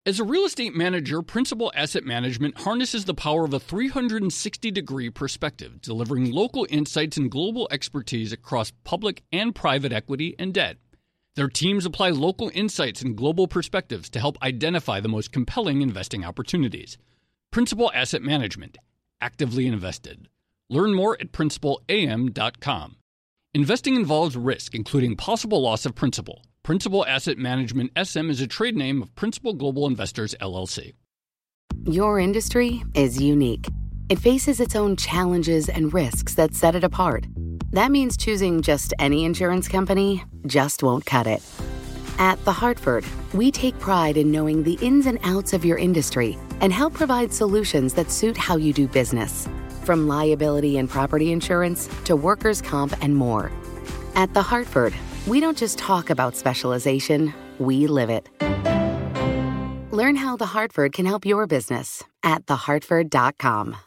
As a real estate manager, Principal Asset Management harnesses the power of a 360-degree perspective, delivering local insights and global expertise across public and private equity and debt. Their teams apply local insights and global perspectives to help identify the most compelling investing opportunities. Principal Asset Management. Actively invested. Learn more at principalam.com. Investing involves risk, including possible loss of principal. Principal Asset Management SM is a trade name of Principal Global Investors, LLC. Your industry is unique. It faces its own challenges and risks that set it apart. That means choosing just any insurance company just won't cut it. At The Hartford, we take pride in knowing the ins and outs of your industry and help provide solutions that suit how you do business. From liability and property insurance to workers' comp and more. At The Hartford, we don't just talk about specialization, we live it. Learn how The Hartford can help your business at thehartford.com.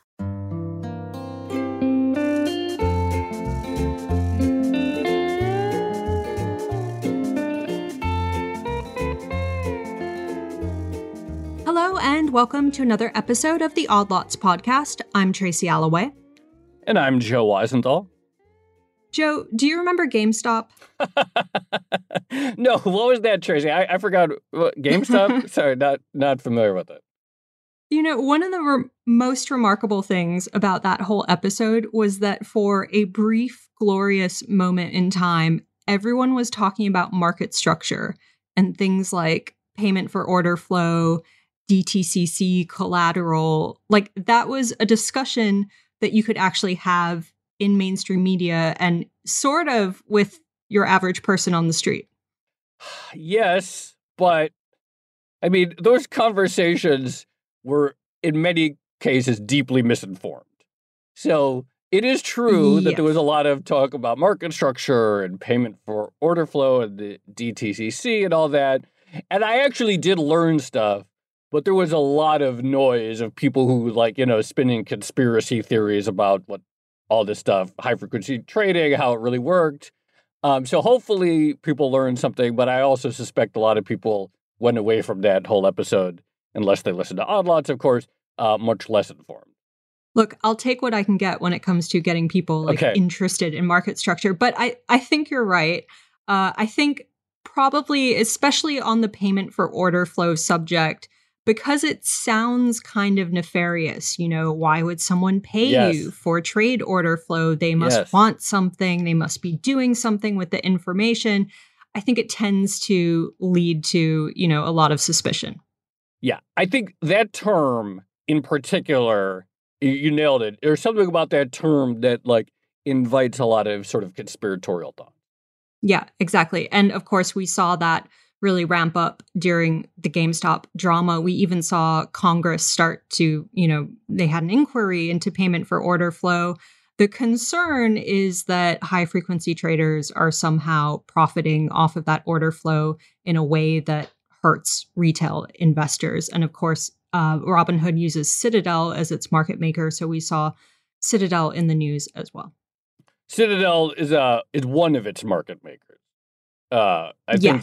Hello and welcome to another episode of the Odd Lots podcast. I'm Tracy Alloway. And I'm Joe Weisenthal. Joe, do you remember GameStop? No, what was that, Tracy? I forgot. GameStop? Sorry, not familiar with it. You know, one of the most remarkable things about that whole episode was that for a brief, glorious moment in time, everyone was talking about market structure and things like payment for order flow, DTCC, collateral. Like, that was a discussion that you could actually have in mainstream media and sort of with your average person on the street. Yes, but I mean, those conversations were in many cases deeply misinformed. So it is true that there was a lot of talk about market structure and payment for order flow and the DTCC and all that. And I actually did learn stuff, but there was a lot of noise of people who spinning conspiracy theories about what all this stuff, high frequency trading, how it really worked. So hopefully people learned something, but I also suspect a lot of people went away from that whole episode, unless they listened to Odd Lots, of course, much less informed. Look, I'll take what I can get when it comes to getting people interested in market structure. But I think you're right. I think probably, especially on the payment for order flow subject, because it sounds kind of nefarious. You know, why would someone pay you for trade order flow? They must want something. They must be doing something with the information. I think it tends to lead to, a lot of suspicion. Yeah, I think that term in particular, you nailed it. There's something about that term that invites a lot of sort of conspiratorial thought. Yeah, exactly. And of course, we saw that really ramp up during the GameStop drama. We even saw Congress start to, they had an inquiry into payment for order flow. The concern is that high frequency traders are somehow profiting off of that order flow in a way that hurts retail investors. And of course, Robinhood uses Citadel as its market maker. So we saw Citadel in the news as well. Citadel is one of its market makers. I think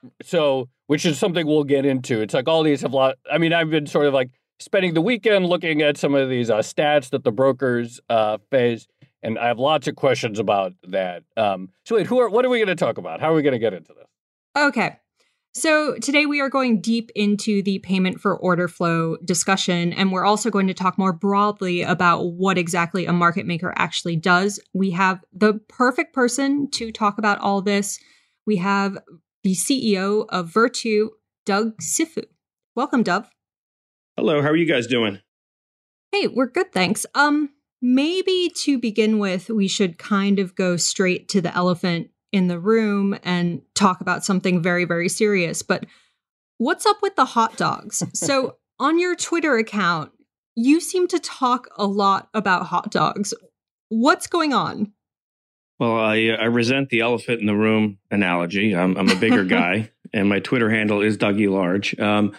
which is something we'll get into. It's like all these have I've been sort of spending the weekend looking at some of these stats that the brokers face, and I have lots of questions about that. So wait, what are we going to talk about? How are we going to get into this? Okay. So today we are going deep into the payment for order flow discussion, and we're also going to talk more broadly about what exactly a market maker actually does. We have the perfect person to talk about all this. We have the CEO of Virtu, Doug Cifu. Welcome, Doug. Hello, how are you guys doing? Hey, we're good, thanks. Maybe to begin with, we should kind of go straight to the elephant in the room and talk about something very, very serious. But what's up with the hot dogs? So on your Twitter account, you seem to talk a lot about hot dogs. What's going on? Well, I resent the elephant in the room analogy. I'm a bigger guy, and my Twitter handle is Dougie Large.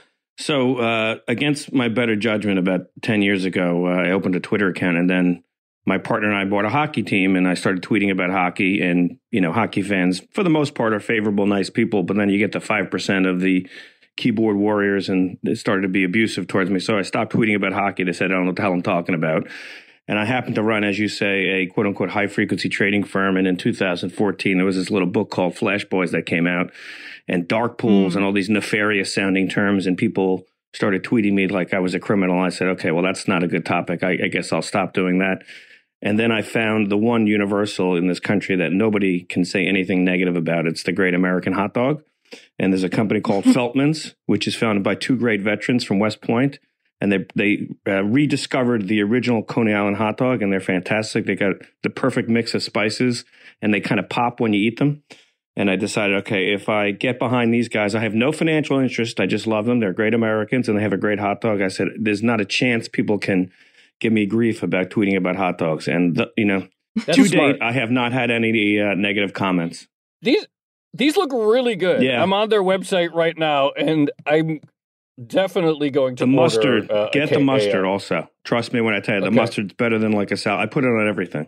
So against my better judgment, about 10 years ago, I opened a Twitter account, and then my partner and I bought a hockey team, and I started tweeting about hockey. And, hockey fans, for the most part, are favorable, nice people. But then you get the 5% of the keyboard warriors, and they started to be abusive towards me. So I stopped tweeting about hockey. They said, I don't know what the hell I'm talking about. And I happened to run, as you say, a quote unquote high frequency trading firm. And in 2014, there was this little book called Flash Boys that came out, and dark pools and all these nefarious sounding terms. And people started tweeting me like I was a criminal. I said, okay, well, that's not a good topic. I guess I'll stop doing that. And then I found the one universal in this country that nobody can say anything negative about. It's the great American hot dog. And there's a company called Feltman's, which is founded by two great veterans from West Point. And they rediscovered the original Coney Island hot dog, and they're fantastic. They got the perfect mix of spices, and they kind of pop when you eat them. And I decided, okay, if I get behind these guys, I have no financial interest. I just love them. They're great Americans, and they have a great hot dog. I said, there's not a chance people can give me grief about tweeting about hot dogs. And, to date, I have not had any negative comments. These look really good. Yeah. I'm on their website right now, and I'm definitely going to the mustard. Order, get the mustard also. Trust me when I tell you, the mustard's better than like a salad. I put it on everything.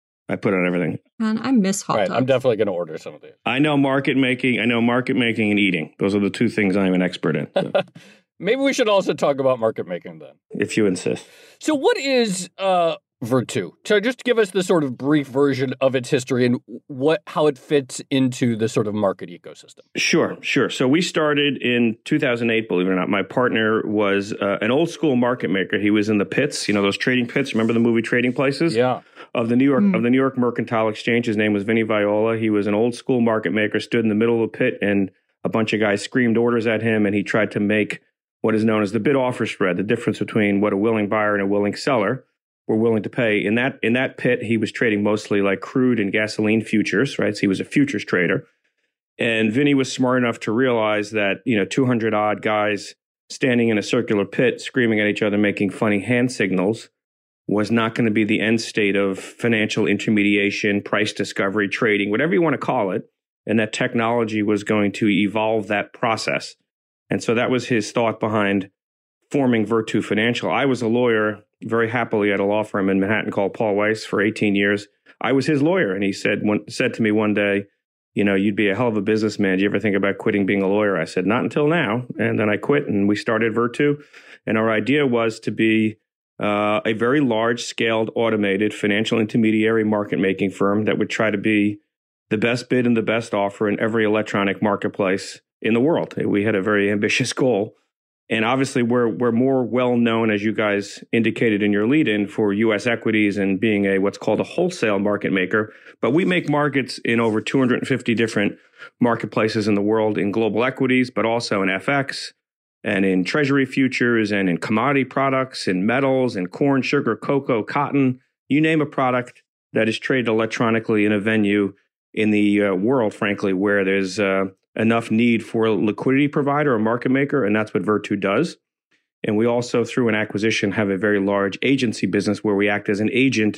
Man, I miss hot dogs. I'm definitely going to order some of these. I know market making and eating. Those are the two things I'm an expert in. So. Maybe we should also talk about market making then, if you insist. So what is Virtu? So just give us the sort of brief version of its history and how it fits into the sort of market ecosystem. Sure. So we started in 2008, believe it or not. My partner was an old school market maker. He was in the pits, those trading pits. Remember the movie Trading Places? Yeah. Of the New York Mercantile Exchange. His name was Vinny Viola. He was an old school market maker, stood in the middle of the pit, and a bunch of guys screamed orders at him, and he tried to make what is known as the bid offer spread, the difference between what a willing buyer and a willing seller were willing to pay. In that pit, he was trading mostly like crude and gasoline futures, right? So he was a futures trader. And Vinny was smart enough to realize that, 200 odd guys standing in a circular pit, screaming at each other, making funny hand signals was not going to be the end state of financial intermediation, price discovery, trading, whatever you want to call it. And that technology was going to evolve that process. And so that was his thought behind forming Virtu Financial. I was a lawyer very happily at a law firm in Manhattan called Paul Weiss for 18 years. I was his lawyer. And he said to me one day, you'd be a hell of a businessman. Do you ever think about quitting being a lawyer? I said, not until now. And then I quit and we started Virtu. And our idea was to be a very large scaled automated financial intermediary market making firm that would try to be the best bid and the best offer in every electronic marketplace in the world. We had a very ambitious goal. And obviously, we're more well known, as you guys indicated in your lead-in, for U.S. equities and being what's called a wholesale market maker. But we make markets in over 250 different marketplaces in the world in global equities, but also in FX and in treasury futures and in commodity products, in metals, and corn, sugar, cocoa, cotton. You name a product that is traded electronically in a venue in the world, frankly, where there's enough need for a liquidity provider, a market maker, and that's what Virtu does. And we also, through an acquisition, have a very large agency business where we act as an agent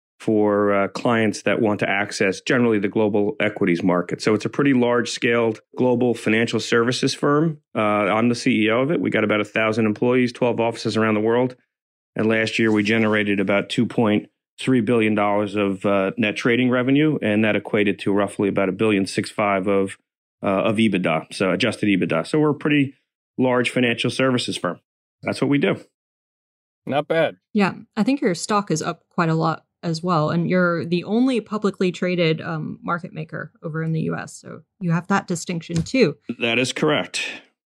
for clients that want to access generally the global equities market. So it's a pretty large-scaled global financial services firm. I'm the CEO of it. We got about 1,000 employees, 12 offices around the world. And last year, we generated about $2.3 billion of net trading revenue, and that equated to roughly about $1.65 billion of EBITDA, so adjusted EBITDA. So we're a pretty large financial services firm. That's what we do. Not bad. Yeah, I think your stock is up quite a lot as well. And you're the only publicly traded market maker over in the US. So you have that distinction too. That is correct.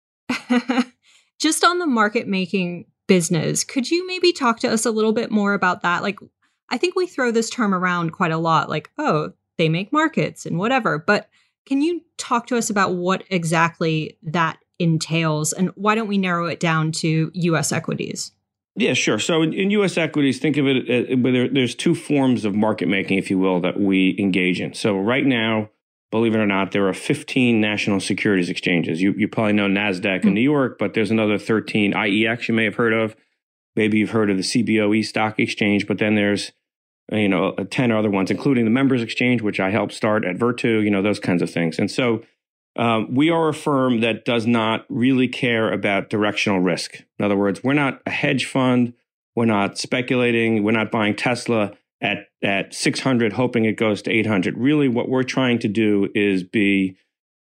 Just on the market making business, could you maybe talk to us a little bit more about that? Like, I think we throw this term around quite a lot, like, oh, they make markets and whatever. But can you talk to us about what exactly that entails? And why don't we narrow it down to U.S. equities? Yeah, sure. So in U.S. equities, think of it, there's two forms of market making, if you will, that we engage in. So right now, believe it or not, there are 15 national securities exchanges. You probably know NASDAQ in New York, but there's another 13. IEX you may have heard of. Maybe you've heard of the CBOE Stock Exchange, but then there's 10 other ones, including the Members Exchange, which I helped start at Virtu, those kinds of things. And so we are a firm that does not really care about directional risk. In other words, we're not a hedge fund. We're not speculating. We're not buying Tesla at 600, hoping it goes to 800. Really, what we're trying to do is be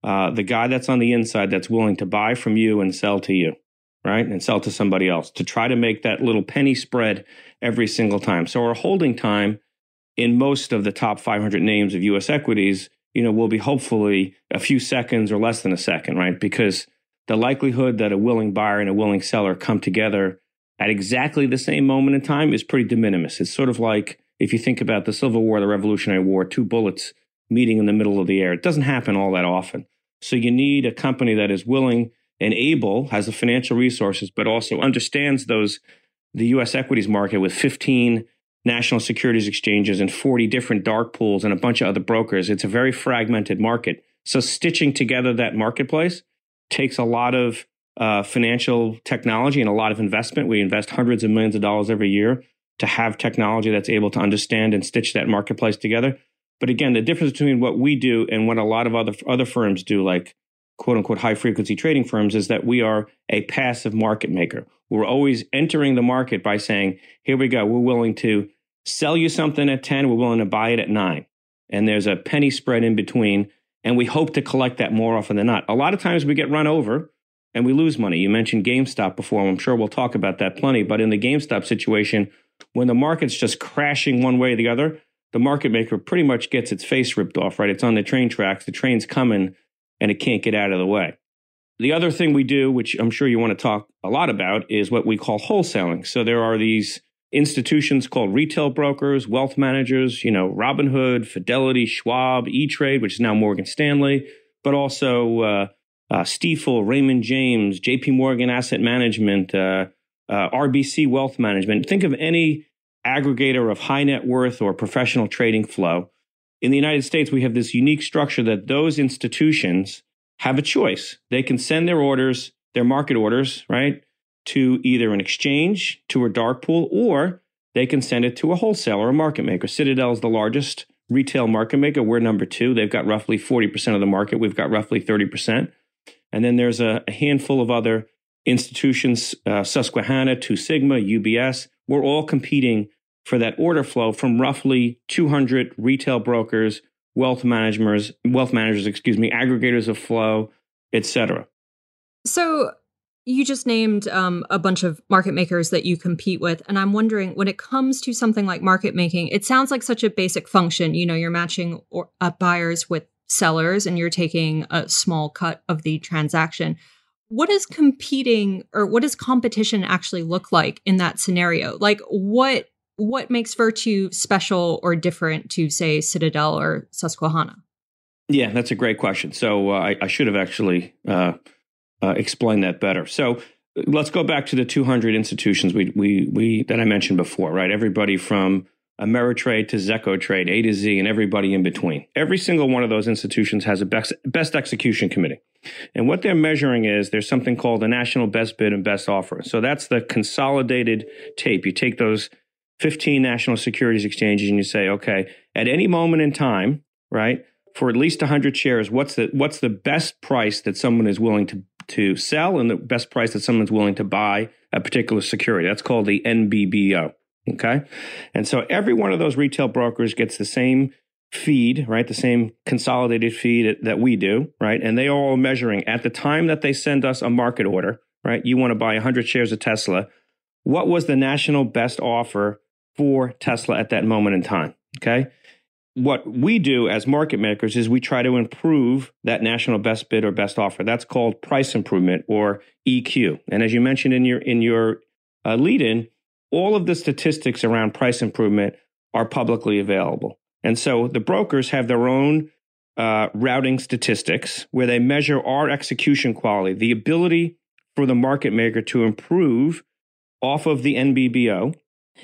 the guy that's on the inside that's willing to buy from you and sell to you, right? And sell to somebody else to try to make that little penny spread every single time. So our holding time in most of the top 500 names of U.S. equities, will be hopefully a few seconds or less than a second, right? Because the likelihood that a willing buyer and a willing seller come together at exactly the same moment in time is pretty de minimis. It's sort of like if you think about the Civil War, the Revolutionary War, two bullets meeting in the middle of the air. It doesn't happen all that often. So you need a company that is willing and able, has the financial resources, but also understands the U.S. equities market with 15 national securities exchanges and 40 different dark pools and a bunch of other brokers. It's a very fragmented market. So stitching together that marketplace takes a lot of financial technology and a lot of investment. We invest hundreds of millions of dollars every year to have technology that's able to understand and stitch that marketplace together. But again, the difference between what we do and what a lot of other firms do, like quote unquote high frequency trading firms, is that we are a passive market maker. We're always entering the market by saying, here we go. We're willing to sell you something at 10. We're willing to buy it at 9. And there's a penny spread in between. And we hope to collect that more often than not. A lot of times we get run over and we lose money. You mentioned GameStop before. I'm sure we'll talk about that plenty. But in the GameStop situation, when the market's just crashing one way or the other, the market maker pretty much gets its face ripped off, right? It's on the train tracks. The train's coming and it can't get out of the way. The other thing we do, which I'm sure you want to talk a lot about, is what we call wholesaling. So there are these institutions called retail brokers, wealth managers, Robinhood, Fidelity, Schwab, E-Trade, which is now Morgan Stanley, but also Stifel, Raymond James, JP Morgan Asset Management, RBC Wealth Management. Think of any aggregator of high net worth or professional trading flow. In the United States, we have this unique structure that those institutions have a choice. They can send their orders, their market orders, right, to either an exchange, to a dark pool, or they can send it to a wholesaler, a market maker. Citadel is the largest retail market maker. We're number 2. They've got roughly 40% of the market. We've got roughly 30%. And then there's a handful of other institutions, Susquehanna, Two Sigma, UBS. We're all competing for that order flow from roughly 200 retail brokers, wealth managers, aggregators of flow, et cetera. So you just named a bunch of market makers that you compete with. And I'm wondering, when it comes to something like market making, it sounds like such a basic function. You're matching buyers with sellers and you're taking a small cut of the transaction. What does competing or what does competition actually look like in that scenario? Like what makes Virtu special or different to, say, Citadel or Susquehanna? Yeah, that's a great question. So I should have actually explained that better. So let's go back to the 200 institutions we that I mentioned before, right? Everybody from Ameritrade to Zecotrade, A to Z, and everybody in between. Every single one of those institutions has a best execution committee. And what they're measuring is there's something called the National Best Bid and Best Offer. So that's the consolidated tape. You take those 15 national securities exchanges and you say, okay, at any moment in time, right, for at least 100 shares, what's the best price that someone is willing to sell and the best price that someone's willing to buy a particular security? That's called the NBBO. Okay. And so every one of those retail brokers gets the same feed, right? The same consolidated feed that we do, right? And they are all measuring at the time that they send us a market order, right? You want to buy 100 shares of Tesla. What was the national best offer for Tesla at that moment in time? Okay. What we do as market makers is we try to improve that national best bid or best offer. That's called price improvement, or EQ. And as you mentioned in your lead-in, all of the statistics around price improvement are publicly available. And so the brokers have their own routing statistics where they measure our execution quality, the ability for the market maker to improve off of the NBBO.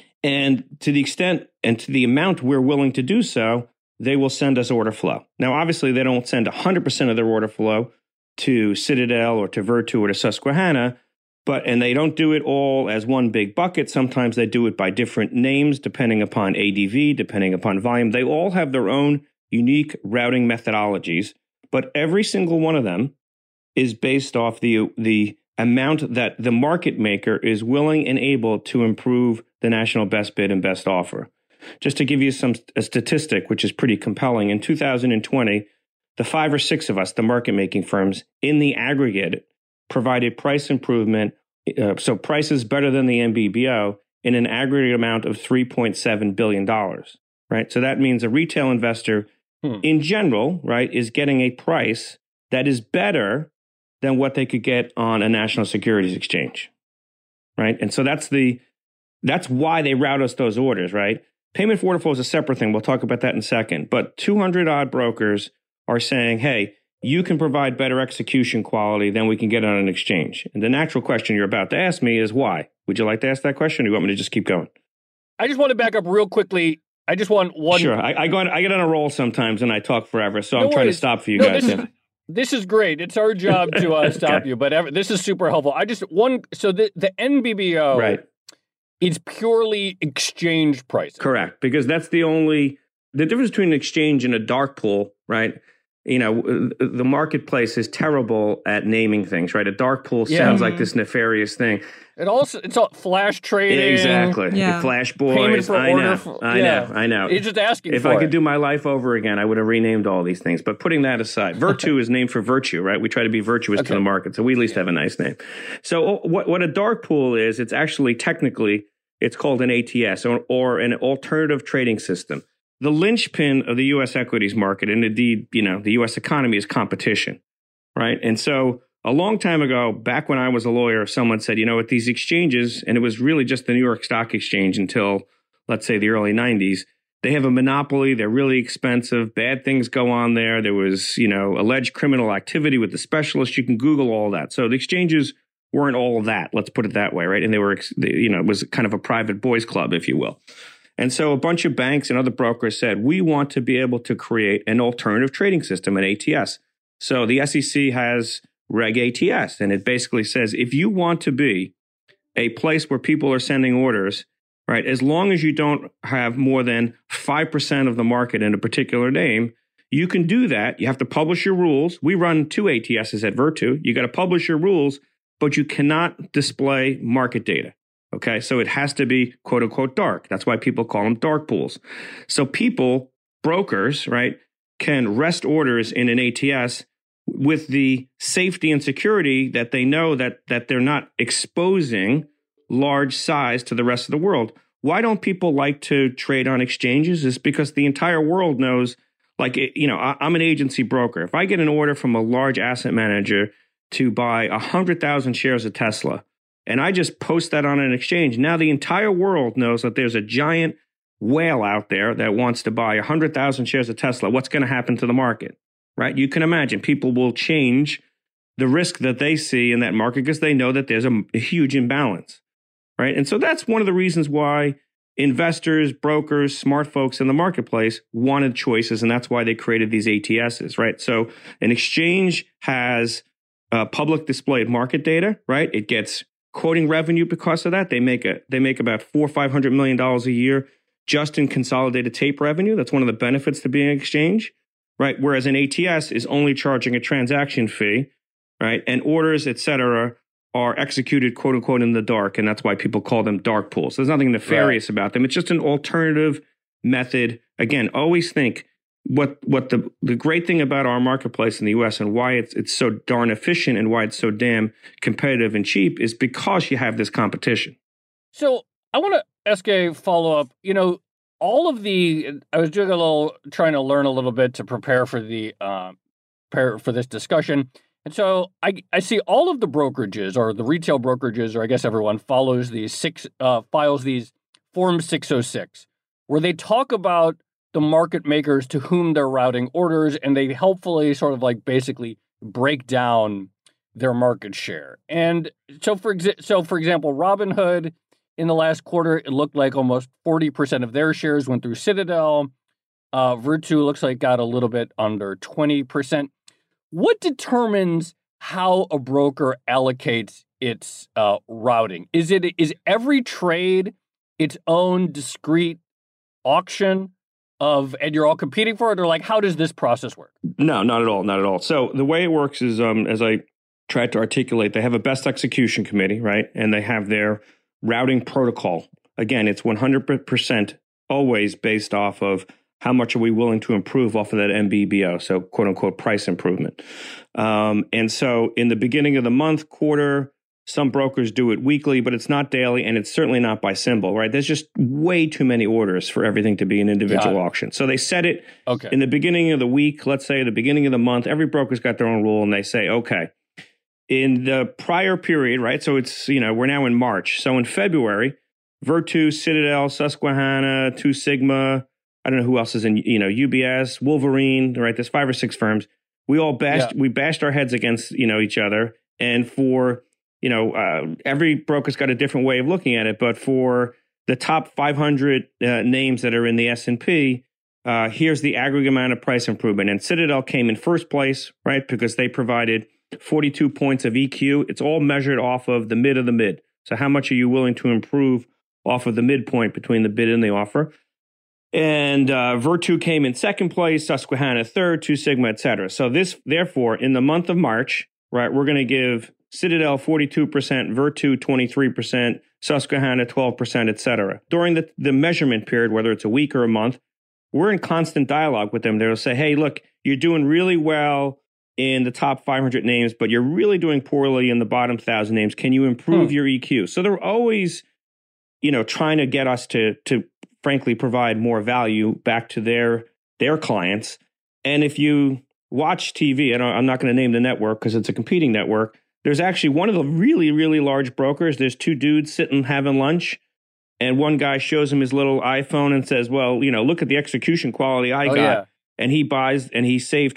And to the extent and to the amount we're willing to do so, they will send us order flow. Now, obviously, they don't send 100% of their order flow to Citadel or to Virtu or to Susquehanna, and they don't do it all as one big bucket. Sometimes they do it by different names, depending upon ADV, depending upon volume. They all have their own unique routing methodologies, but every single one of them is based off the amount that the market maker is willing and able to improve the national best bid and best offer. Just to give you a statistic, which is pretty compelling, in 2020, the 5 or 6 of us, the market making firms, in the aggregate, provided price improvement. So prices better than the NBBO in an aggregate amount of $3.7 billion, right? So that means a retail investor in general, right, is getting a price that is better than what they could get on a national securities exchange, right? And so that's why they route us those orders, right? Payment for order flow is a separate thing. We'll talk about that in a second. But 200 odd brokers are saying, hey, you can provide better execution quality than we can get on an exchange. And the natural question you're about to ask me is why? Would you like to ask that question, or do you want me to just keep going? I just want to back up real quickly. I just want one. Sure. I get on a roll sometimes and I talk forever. So I'm trying to stop for you guys. This is great. It's our job to stop you, but this is super helpful. So the NBBO, right, it's purely exchange pricing. Correct. Because that's the difference between an exchange and a dark pool, right? You know, the marketplace is terrible at naming things, right? A dark pool sounds like this nefarious thing. It's all flash trading. Exactly. Yeah. Flash boys. I know. You're just asking if for I could do my life over again, I would have renamed all these things. But putting that aside, Virtu is named for virtue, right? We try to be virtuous to the market. So we at least have a nice name. So what a dark pool is, it's actually technically, it's called an ATS or an alternative trading system. The linchpin of the U.S. equities market, and indeed, you know, the U.S. economy, is competition, right? And so a long time ago, back when I was a lawyer, someone said, you know, at these exchanges, and it was really just the New York Stock Exchange until, let's say, the early 90s, they have a monopoly. They're really expensive. Bad things go on there. There was, you know, alleged criminal activity with the specialists. You can Google all that. So the exchanges weren't all that, let's put it that way, right? And they were, you know, it was kind of a private boys club, if you will. And so a bunch of banks and other brokers said, we want to be able to create an alternative trading system, an ATS. So the SEC has Reg ATS, and it basically says, if you want to be a place where people are sending orders, right, as long as you don't have more than 5% of the market in a particular name, you can do that. You have to publish your rules. We run 2 ATSs at Virtu. You got to publish your rules, but you cannot display market data. Okay, so it has to be quote unquote dark. That's why people call them dark pools. So people, brokers, right, can rest orders in an ATS with the safety and security that they know that they're not exposing large size to the rest of the world. Why don't people like to trade on exchanges? It's because the entire world knows, like, you know, I'm an agency broker. If I get an order from a large asset manager to buy 100,000 shares of Tesla, and I just post that on an exchange, now the entire world knows that there's a giant whale out there that wants to buy 100,000 shares of Tesla. What's going to happen to the market, right? You can imagine people will change the risk that they see in that market because they know that there's a huge imbalance, right? And so that's one of the reasons why investors, brokers, smart folks in the marketplace wanted choices, and that's why they created these ATSs, right? So an exchange has public displayed market data, right? It gets quoting revenue because of that. They make about $400 or $500 million a year just in consolidated tape revenue. That's one of the benefits to being an exchange, right? Whereas an ATS is only charging a transaction fee, right? And orders, et cetera, are executed quote unquote in the dark, and that's why people call them dark pools. There's nothing nefarious about them. It's just an alternative method. Again, always think what the great thing about our marketplace in the U.S. and why it's so darn efficient and why it's so damn competitive and cheap is because you have this competition. So I want to ask a follow-up. You know, I was trying to learn a little bit to prepare for this discussion. And so I see all of the brokerages, or the retail brokerages, or I guess everyone files these Form 606, where they talk about the market makers to whom they're routing orders, and they helpfully sort of like basically break down their market share. And so for example, Robinhood in the last quarter, it looked like almost 40% of their shares went through Citadel. Virtu looks like got a little bit under 20%. What determines how a broker allocates its routing? Is every trade its own discrete auction and you're all competing for it, or like, how does this process work? No, not at all. Not at all. So the way it works is, as I tried to articulate, they have a best execution committee, right? And they have their routing protocol. Again, it's 100% always based off of how much are we willing to improve off of that MBBO? So quote unquote price improvement. And so in the beginning of the month, quarter, some brokers do it weekly, but it's not daily, and it's certainly not by symbol, right? There's just way too many orders for everything to be an individual auction. So they set it in the beginning of the week, let's say the beginning of the month. Every broker's got their own rule, and they say, okay, in the prior period, right? So it's, we're now in March. So in February, Virtu, Citadel, Susquehanna, Two Sigma, I don't know who else is in, UBS, Wolverine, right? There's 5 or 6 firms. We all bashed our heads against, each other. And for every broker's got a different way of looking at it, but for the top 500 names that are in the S&P, here's the aggregate amount of price improvement. And Citadel came in first place, right, because they provided 42 points of EQ. It's all measured off of the mid of the mid. So how much are you willing to improve off of the midpoint between the bid and the offer? And Virtu came in second place, Susquehanna third, Two Sigma, et cetera. So therefore, in the month of March, right, we're going to give Citadel 42%, Virtu 23%, Susquehanna 12%, et cetera. During the measurement period, whether it's a week or a month, we're in constant dialogue with them. They'll say, hey, look, you're doing really well in the top 500 names, but you're really doing poorly in the bottom 1,000 names. Can you improve your EQ? So they're always, trying to get us to frankly provide more value back to their clients. And if you watch TV, and I'm not going to name the network because it's a competing network, there's actually one of the really, really large brokers. There's 2 dudes sitting having lunch, and one guy shows him his little iPhone and says, well, look at the execution quality I got. Yeah. And he buys, and he saved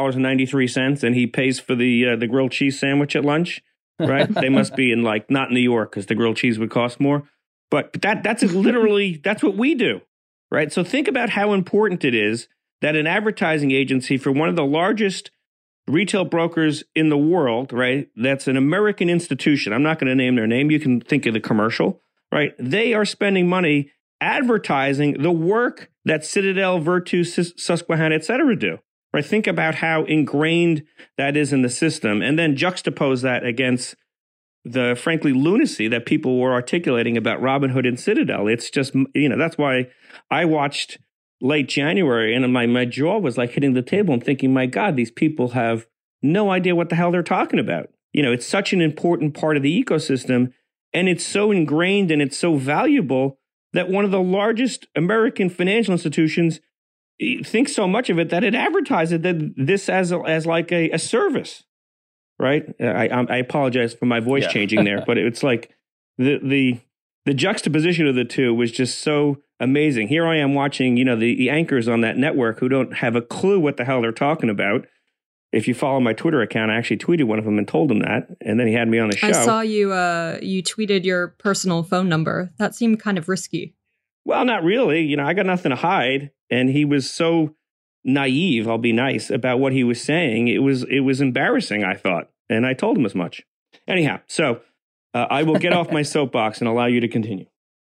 $12.93, and he pays for the grilled cheese sandwich at lunch, right? They must be in not New York, because the grilled cheese would cost more. But that's literally, that's what we do, right? So think about how important it is that an advertising agency for one of the largest retail brokers in the world, right? That's an American institution. I'm not going to name their name. You can think of the commercial, right? They are spending money advertising the work that Citadel, Virtu, Susquehanna, et cetera do, right? Think about how ingrained that is in the system, and then juxtapose that against the, frankly, lunacy that people were articulating about Robinhood and Citadel. It's just, that's why I watched late January, and my jaw was like hitting the table. I'm thinking, my God, these people have no idea what the hell they're talking about. It's such an important part of the ecosystem, and it's so ingrained and it's so valuable that one of the largest American financial institutions thinks so much of it that it advertises this as like a service, right? I apologize for my voice changing there, but it's like the juxtaposition of the two was just so amazing. Here I am watching, the anchors on that network who don't have a clue what the hell they're talking about. If you follow my Twitter account, I actually tweeted one of them and told him that, and then he had me on the show. I saw you tweeted your personal phone number. That seemed kind of risky. Well, not really. I got nothing to hide, and he was so naive, I'll be nice, about what he was saying. It was embarrassing, I thought, and I told him as much. Anyhow, so I will get off my soapbox and allow you to continue.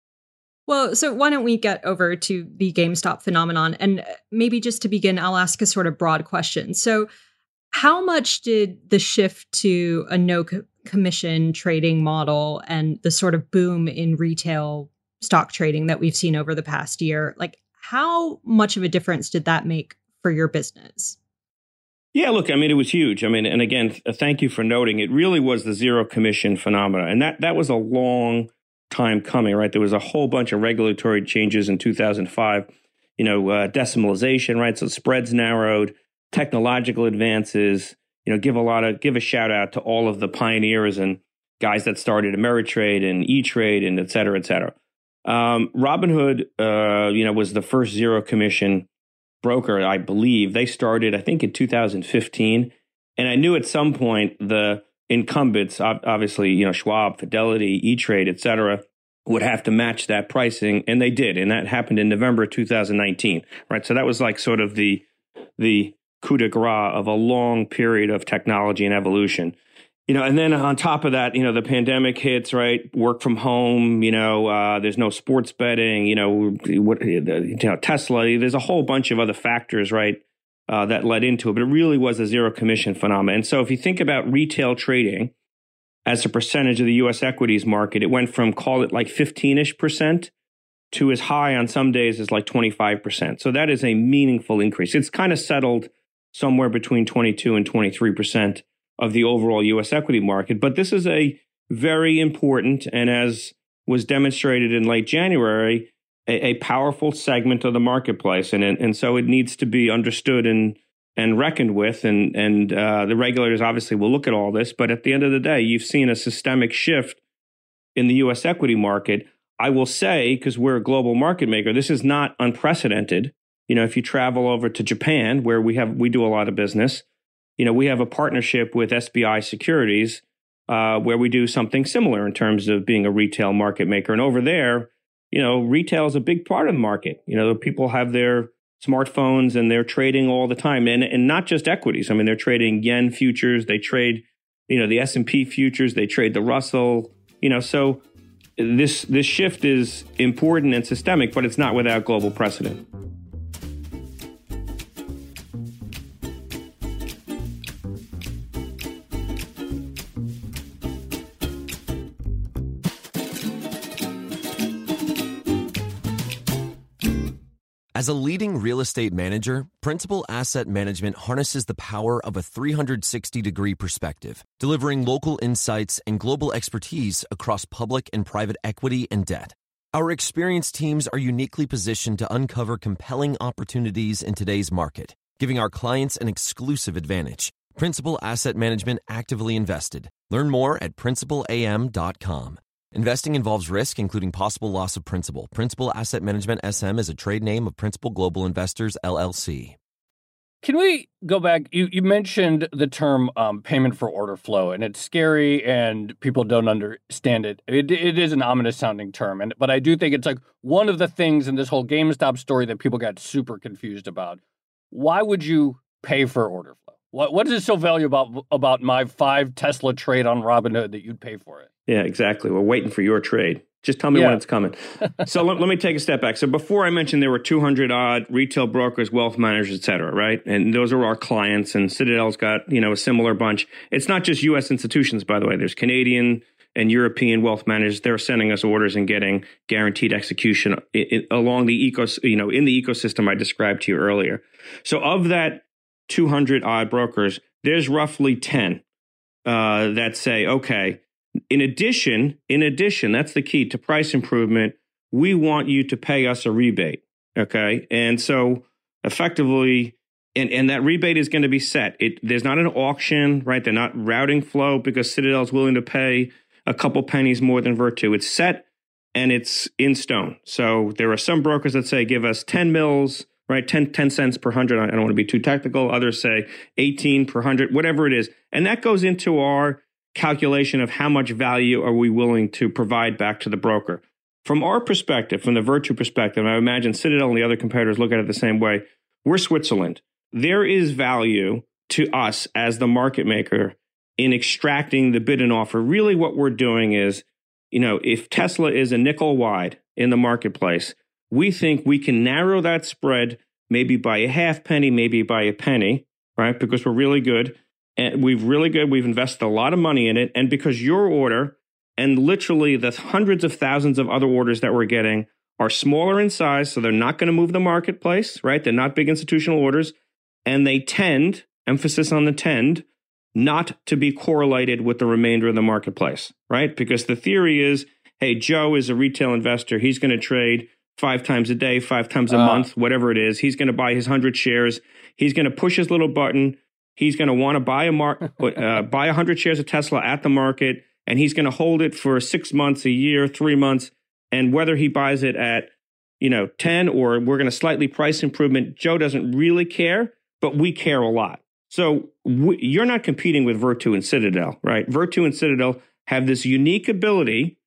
Well, so why don't we get over to the GameStop phenomenon? And maybe just to begin, I'll ask a sort of broad question. So how much did the shift to a no commission trading model and the sort of boom in retail stock trading that we've seen over the past year, how much of a difference did that make for your business? Yeah, look, it was huge. And again, thank you for noting it really was the zero commission phenomena. And that was a long time coming, right? There was a whole bunch of regulatory changes in 2005, decimalization, right? So spreads narrowed, technological advances, give a shout out to all of the pioneers and guys that started Ameritrade and E-Trade and et cetera, et cetera. Robinhood, was the first zero commission broker, I believe. They started, I think, in 2015. And I knew at some point the incumbents, obviously, Schwab, Fidelity, E-Trade, et cetera, would have to match that pricing. And they did. And that happened in November 2019, right? So that was like sort of the coup de grace of a long period of technology and evolution. And then on top of that, the pandemic hits, right? Work from home, there's no sports betting, Tesla, there's a whole bunch of other factors, right? That led into it, but it really was a zero commission phenomenon. And so if you think about retail trading as a percentage of the U.S. equities market, it went from, call it like 15-ish% to as high on some days as like 25%. So that is a meaningful increase. It's kind of settled somewhere between 22 and 23% of the overall U.S. equity market. But this is a very important, and as was demonstrated in late January, a powerful segment of the marketplace. And so it needs to be understood and reckoned with. And the regulators obviously will look at all this. But at the end of the day, you've seen a systemic shift in the U.S. equity market. I will say, because we're a global market maker, this is not unprecedented. You know, if you travel over to Japan, where we do a lot of business, you know, we have a partnership with SBI Securities where we do something similar in terms of being a retail market maker. And over there, you know, retail is a big part of the market. You know, people have their smartphones and they're trading all the time, and not just equities. I mean, they're trading yen futures. They trade, you know, the S&P futures. They trade the Russell. You know, so this shift is important and systemic, but it's not without global precedent. As a leading real estate manager, Principal Asset Management harnesses the power of a 360-degree perspective, delivering local insights and global expertise across public and private equity and debt. Our experienced teams are uniquely positioned to uncover compelling opportunities in today's market, giving our clients an exclusive advantage. Principal Asset Management actively invested. Learn more at principalam.com. Investing involves risk, including possible loss of principal. Principal Asset Management SM is a trade name of Principal Global Investors, LLC. Can we go back? You mentioned the term payment for order flow, and it's scary and people don't understand it. It is an ominous sounding term, but I do think it's like one of the things in this whole GameStop story that people got super confused about. Why would you pay for order flow? What is so valuable about my 5 Tesla trade on Robinhood that you'd pay for it? Yeah, exactly. We're waiting for your trade. Just tell me when it's coming. So let me take a step back. So before I mentioned there were 200 odd retail brokers, wealth managers, et cetera, right? And those are our clients, and Citadel's got, you know, a similar bunch. It's not just U.S. institutions, by the way. There's Canadian and European wealth managers. They're sending us orders and getting guaranteed execution along the in the ecosystem I described to you earlier. So of that 200 odd brokers, there's roughly 10 that say, okay, in addition, that's the key to price improvement. We want you to pay us a rebate. Okay. And so effectively, and that rebate is going to be set. There's not an auction, right? They're not routing flow because Citadel is willing to pay a couple pennies more than Virtu. It's set and it's in stone. So there are some brokers that say, give us 10 mils, right? 10 cents per 100. I don't want to be too technical. Others say 18 per 100, whatever it is. And that goes into our calculation of how much value are we willing to provide back to the broker. From our perspective, from the Virtu perspective, I imagine Citadel and the other competitors look at it the same way. We're Switzerland. There is value to us as the market maker in extracting the bid and offer. Really what we're doing is, you know, if Tesla is a nickel wide in the marketplace, we think we can narrow that spread maybe by a half penny, maybe by a penny, right? Because we're really good. And we've invested a lot of money in it. And because your order and literally the hundreds of thousands of other orders that we're getting are smaller in size, so they're not going to move the marketplace, right? They're not big institutional orders. And they tend, emphasis on the tend, not to be correlated with the remainder of the marketplace, right? Because the theory is, hey, Joe is a retail investor. He's going to trade 5 times a day, 5 times a month, whatever it is. He's going to buy his 100 shares. He's going to push his little button. He's going to want to buy 100 shares of Tesla at the market, and he's going to hold it for 6 months, a year, 3 months. And whether he buys it at, 10 or we're going to slightly price improvement, Joe doesn't really care, but we care a lot. So you're not competing with Virtu and Citadel, right? Virtu and Citadel have this unique ability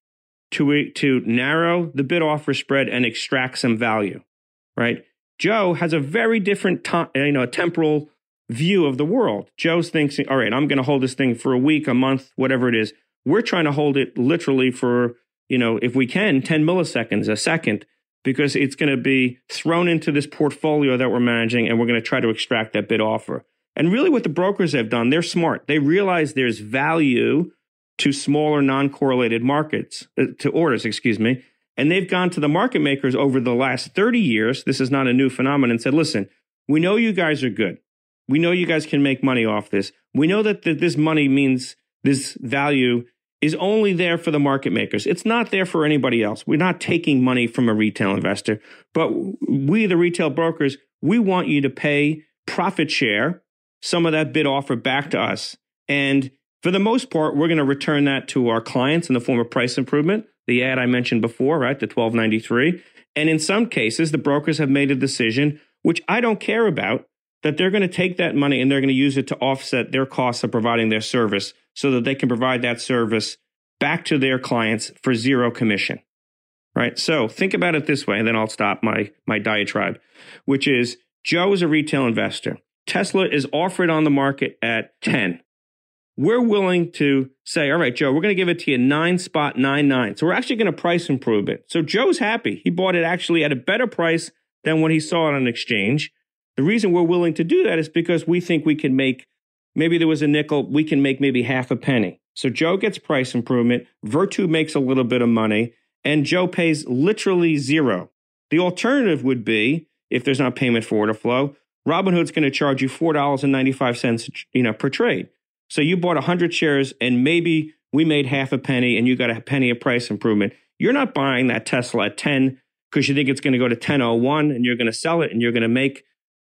to narrow the bid-offer spread and extract some value, right? Joe has a very different temporal view of the world. Joe's thinking, all right, I'm going to hold this thing for a week, a month, whatever it is. We're trying to hold it literally for, if we can, 10 milliseconds, a second, because it's going to be thrown into this portfolio that we're managing, and we're going to try to extract that bid offer. And really what the brokers have done, they're smart. They realize there's value to smaller non-correlated markets, to orders, And they've gone to the market makers over the last 30 years. This is not a new phenomenon, and said, listen, we know you guys are good. We know you guys can make money off this. We know that this money means this value is only there for the market makers. It's not there for anybody else. We're not taking money from a retail investor, but we, the retail brokers, we want you to pay profit share, some of that bid offer back to us. And for the most part, we're going to return that to our clients in the form of price improvement. The ad I mentioned before, right, the $12.93. And in some cases, the brokers have made a decision, which I don't care about, that they're going to take that money and they're going to use it to offset their costs of providing their service so that they can provide that service back to their clients for zero commission, right? So think about it this way, and then I'll stop my diatribe, which is Joe is a retail investor. Tesla is offered on the market at 10. We're willing to say, all right, Joe, we're going to give it to you 9.99. So we're actually going to price improve it. So Joe's happy. He bought it actually at a better price than when he saw it on exchange. The reason we're willing to do that is because we think we can make, maybe there was a nickel, we can make maybe half a penny. So Joe gets price improvement, Virtu makes a little bit of money, and Joe pays literally zero. The alternative would be, if there's not payment for order flow, Robinhood's going to charge you $4.95 per trade. So you bought 100 shares and maybe we made half a penny and you got a penny of price improvement. You're not buying that Tesla at 10 because you think it's going to go to 10.01 and you're going to sell it and you're going to make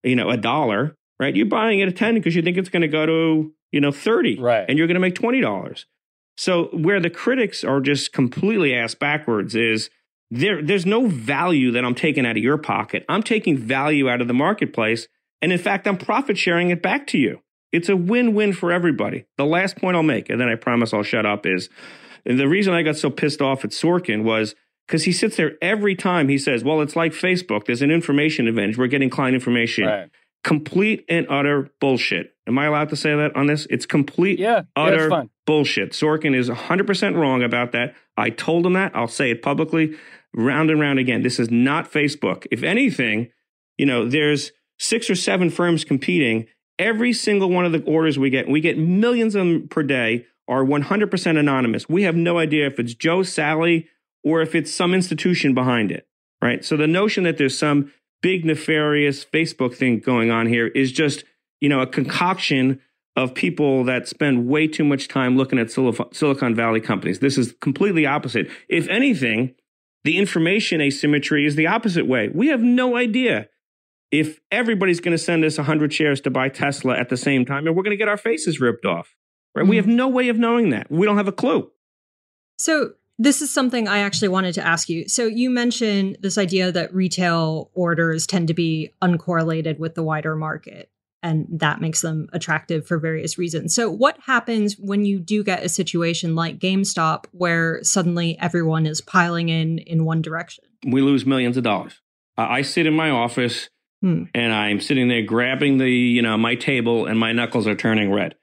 $1, right? You're buying it at 10 because you think it's going to go to, 30, right, and you're going to make $20. So where the critics are just completely ass backwards is there's no value that I'm taking out of your pocket. I'm taking value out of the marketplace. And in fact, I'm profit sharing it back to you. It's a win-win for everybody. The last point I'll make, and then I promise I'll shut up, is the reason I got so pissed off at Sorkin was because he sits there every time he says, well, it's like Facebook. There's an information advantage. We're getting client information. Right. Complete and utter bullshit. Am I allowed to say that on this? It's complete, utter bullshit. Sorkin is 100% wrong about that. I told him that. I'll say it publicly, round and round again. This is not Facebook. If anything, there's 6 or 7 firms competing. Every single one of the orders we get millions of them per day, are 100% anonymous. We have no idea if it's Joe, Sally, or if it's some institution behind it, right? So the notion that there's some big nefarious Facebook thing going on here is just, a concoction of people that spend way too much time looking at Silicon Valley companies. This is completely opposite. If anything, the information asymmetry is the opposite way. We have no idea if everybody's going to send us 100 shares to buy Tesla at the same time, and we're going to get our faces ripped off, right? Mm-hmm. We have no way of knowing that. We don't have a clue. So this is something I actually wanted to ask you. So you mentioned this idea that retail orders tend to be uncorrelated with the wider market, and that makes them attractive for various reasons. So what happens when you do get a situation like GameStop where suddenly everyone is piling in one direction? We lose millions of dollars. I sit in my office and I'm sitting there grabbing my table and my knuckles are turning red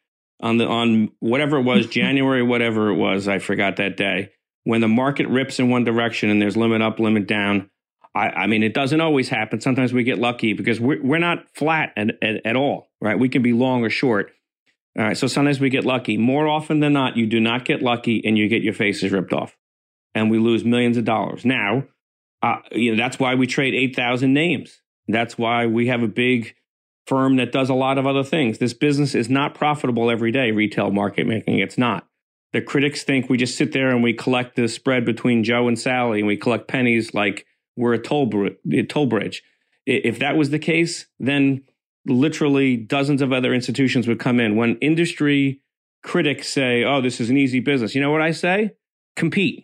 on whatever it was, January, whatever it was. I forgot that day. When the market rips in one direction and there's limit up, limit down, I mean, it doesn't always happen. Sometimes we get lucky because we're not flat at all, right? We can be long or short. All right, so sometimes we get lucky. More often than not, you do not get lucky and you get your faces ripped off. And we lose millions of dollars. Now, that's why we trade 8,000 names. That's why we have a big firm that does a lot of other things. This business is not profitable every day, retail market making. It's not. The critics think we just sit there and we collect the spread between Joe and Sally and we collect pennies like we're a toll bridge. If that was the case, then literally dozens of other institutions would come in. When industry critics say, oh, this is an easy business, you know what I say? Compete.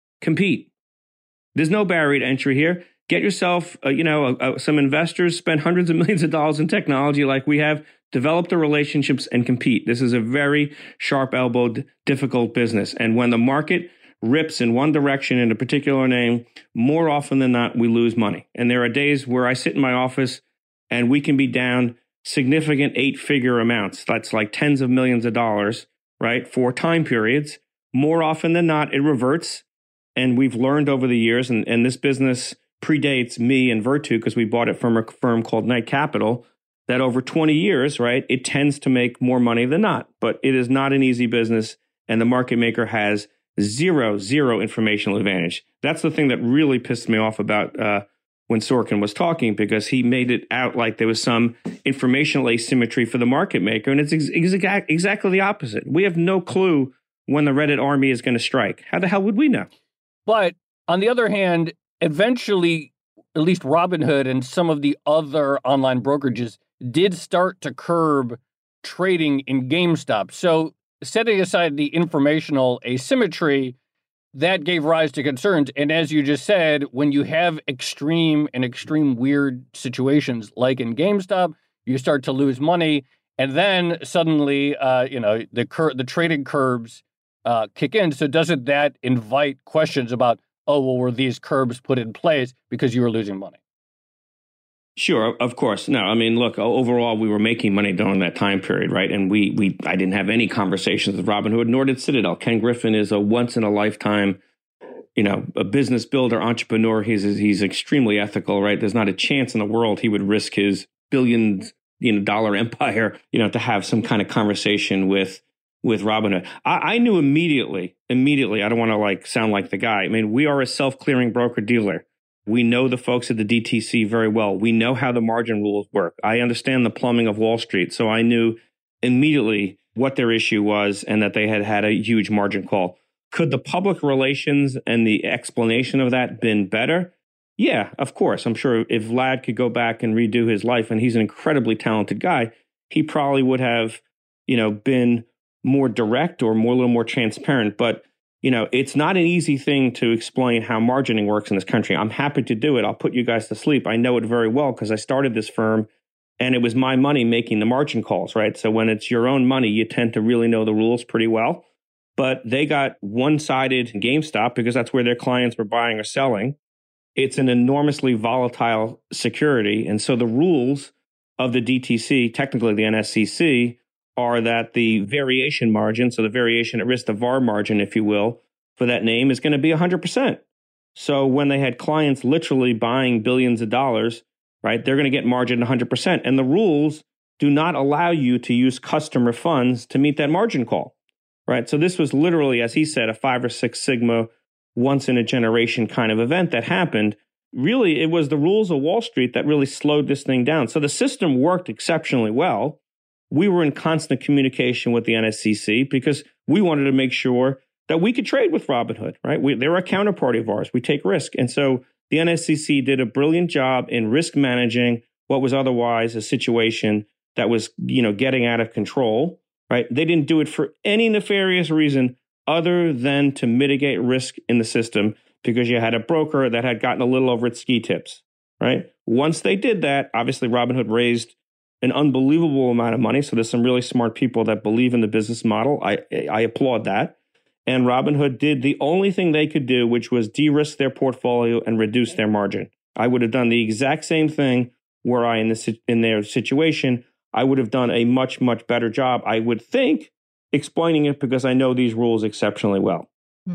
There's no barrier to entry here. Get yourself, some investors, spend hundreds of millions of dollars in technology like we have, develop the relationships and compete. This is a very sharp-elbowed, difficult business. And when the market rips in one direction in a particular name, more often than not, we lose money. And there are days where I sit in my office and we can be down significant 8-figure amounts. That's like tens of millions of dollars, right, for time periods. More often than not, it reverts. And we've learned over the years, and this business predates me and Virtu because we bought it from a firm called Knight Capital, that over 20 years, right, it tends to make more money than not. But it is not an easy business, and the market maker has zero informational advantage. That's the thing that really pissed me off about when Sorkin was talking, because he made it out like there was some informational asymmetry for the market maker. And it's exactly the opposite. We have no clue when the Reddit army is going to strike. How the hell would we know? But on the other hand, eventually, at least Robinhood and some of the other online brokerages did start to curb trading in GameStop. So setting aside the informational asymmetry, that gave rise to concerns. And as you just said, when you have extreme weird situations like in GameStop, you start to lose money. And then suddenly, the trading curbs kick in. So doesn't that invite questions about, oh, well, were these curbs put in place because you were losing money? Sure, of course. No, I mean, look, overall, we were making money during that time period, right? And I didn't have any conversations with Robinhood, nor did Citadel. Ken Griffin is a once in a lifetime, a business builder, entrepreneur. He's extremely ethical, right? There's not a chance in the world he would risk his billions, dollar empire, to have some kind of conversation with Robinhood. I knew immediately. I don't want to sound like the guy. I mean, we are a self-clearing broker dealer. We know the folks at the DTC very well. We know how the margin rules work. I understand the plumbing of Wall Street. So I knew immediately what their issue was and that they had a huge margin call. Could the public relations and the explanation of that been better? Yeah, of course. I'm sure if Vlad could go back and redo his life, and he's an incredibly talented guy, he probably would have, been more direct or a little more transparent. But it's not an easy thing to explain how margining works in this country. I'm happy to do it. I'll put you guys to sleep. I know it very well because I started this firm and it was my money making the margin calls, right? So when it's your own money, you tend to really know the rules pretty well. But they got one-sided GameStop because that's where their clients were buying or selling. It's an enormously volatile security. And so the rules of the DTC, technically the NSCC, are that the variation margin, so the variation at risk, the VAR margin, if you will, for that name is going to be 100%. So when they had clients literally buying billions of dollars, right, they're going to get margin 100%. And the rules do not allow you to use customer funds to meet that margin call, right? So this was literally, as he said, a 5 or 6 sigma, once in a generation kind of event that happened. Really, it was the rules of Wall Street that really slowed this thing down. So the system worked exceptionally well. We were in constant communication with the NSCC because we wanted to make sure that we could trade with Robinhood, right? They're a counterparty of ours. We take risk. And so the NSCC did a brilliant job in risk managing what was otherwise a situation that was, getting out of control, right? They didn't do it for any nefarious reason other than to mitigate risk in the system because you had a broker that had gotten a little over its ski tips, right? Once they did that, obviously Robinhood raised an unbelievable amount of money. So there's some really smart people that believe in the business model. I applaud that. And Robinhood did the only thing they could do, which was de-risk their portfolio and reduce their margin. I would have done the exact same thing were I in their situation. I would have done a much, much better job, I would think, explaining it because I know these rules exceptionally well.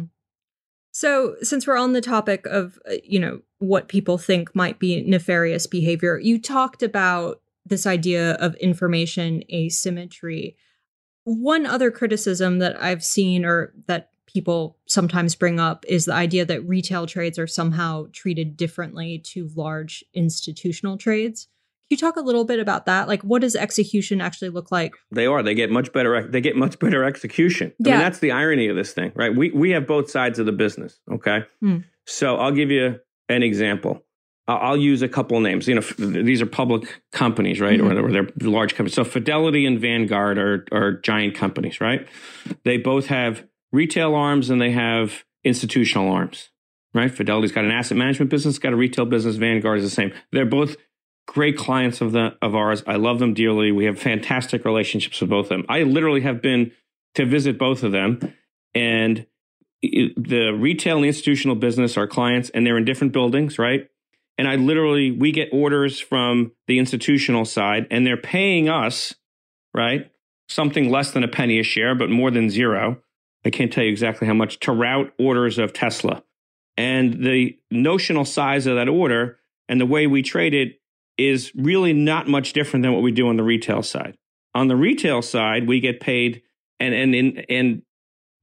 So since we're on the topic of, what people think might be nefarious behavior, you talked about this idea of information asymmetry. One other criticism that I've seen or that people sometimes bring up is the idea that retail trades are somehow treated differently to large institutional trades. Can you talk a little bit about that? Like, what does execution actually look like? They get much better execution. Yeah. I mean, that's the irony of this thing, right? We have both sides of the business. Okay. So I'll give you an example. I'll use a couple of names. These are public companies, right? Mm-hmm. Or they're large companies. So Fidelity and Vanguard are giant companies, right? They both have retail arms and they have institutional arms, right? Fidelity's got an asset management business, got a retail business. Vanguard is the same. They're both great clients of ours. I love them dearly. We have fantastic relationships with both of them. I literally have been to visit both of them, and the retail and the institutional business are clients, and they're in different buildings, right? And we get orders from the institutional side and they're paying us, right? Something less than a penny a share, but more than zero. I can't tell you exactly how much to route orders of Tesla. And the notional size of that order and the way we trade it is really not much different than what we do on the retail side. On the retail side, we get paid and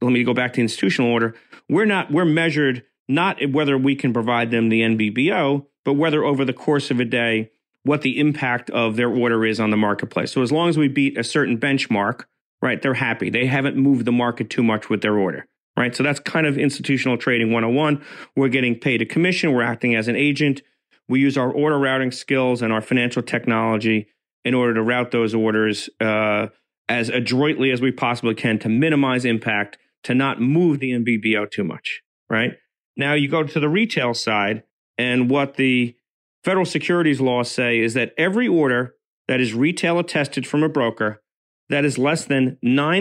let me go back to institutional order. We're measured not whether we can provide them the NBBO, but whether over the course of a day, what the impact of their order is on the marketplace. So as long as we beat a certain benchmark, right, they're happy. They haven't moved the market too much with their order, right? So that's kind of institutional trading 101. We're getting paid a commission. We're acting as an agent. We use our order routing skills and our financial technology in order to route those orders as adroitly as we possibly can to minimize impact, to not move the NBBO too much, right? Now you go to the retail side, and what the federal securities laws say is that every order that is retail attested from a broker that is less than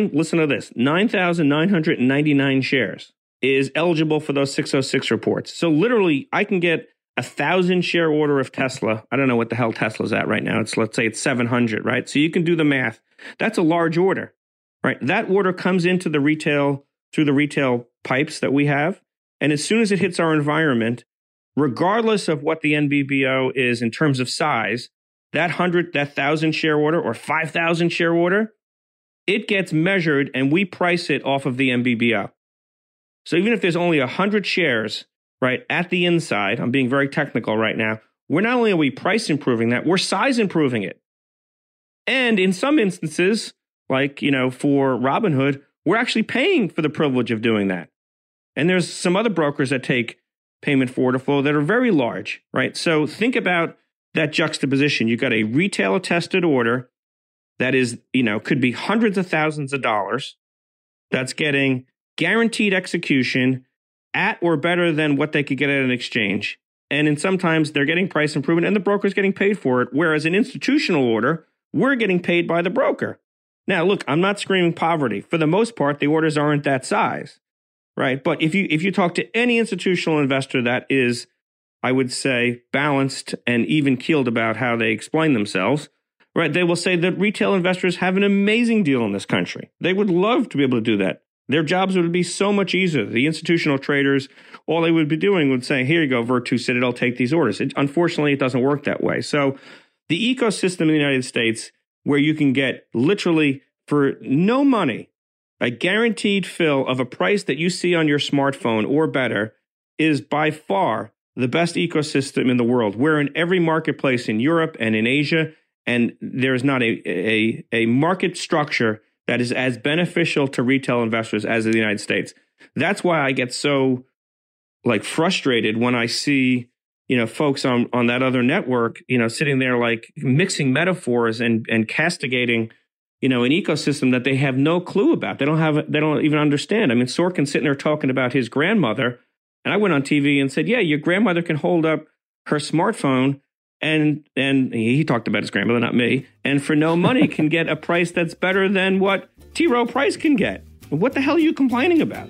9,999 shares is eligible for those 606 reports. So literally, I can get 1,000 share order of Tesla. I don't know what the hell Tesla's at right now. Let's say it's 700, right? So you can do the math. That's a large order, right? That order comes into the retail through the retail pipes that we have. And as soon as it hits our environment, regardless of what the NBBO is in terms of size, that 1,000 share order or 5,000 share order, it gets measured and we price it off of the NBBO. So even if there's only 100 shares, right, at the inside, I'm being very technical right now, we're not only are we price improving that, we're size improving it. And in some instances, like, for Robinhood, we're actually paying for the privilege of doing that. And there's some other brokers that take payment for order flow that are very large, right? So think about that juxtaposition. You've got a retail attested order that is, could be hundreds of thousands of dollars that's getting guaranteed execution at or better than what they could get at an exchange. And in sometimes they're getting price improvement and the broker's getting paid for it. Whereas an institutional order, we're getting paid by the broker. Now, look, I'm not screaming poverty. For the most part, the orders aren't that size, right? But if you talk to any institutional investor that is, I would say, balanced and even keeled about how they explain themselves, right, they will say that retail investors have an amazing deal in this country. They would love to be able to do that. Their jobs would be so much easier. The institutional traders, all they would be doing would say, here you go, Virtu Citadel, take these orders. Unfortunately, it doesn't work that way. So the ecosystem in the United States, where you can get literally for no money, a guaranteed fill of a price that you see on your smartphone or better, is by far the best ecosystem in the world. We're in every marketplace in Europe and in Asia, and there's not a market structure that is as beneficial to retail investors as in the United States. That's why I get so frustrated when I see, folks on that other network, sitting there mixing metaphors and castigating, an ecosystem that they have no clue about. They don't even understand. I mean, Sorkin's sitting there talking about his grandmother, and I went on TV and said, yeah, your grandmother can hold up her smartphone and he talked about his grandmother, not me, and for no money can get a price that's better than what T. Rowe Price can get. What the hell are you complaining about?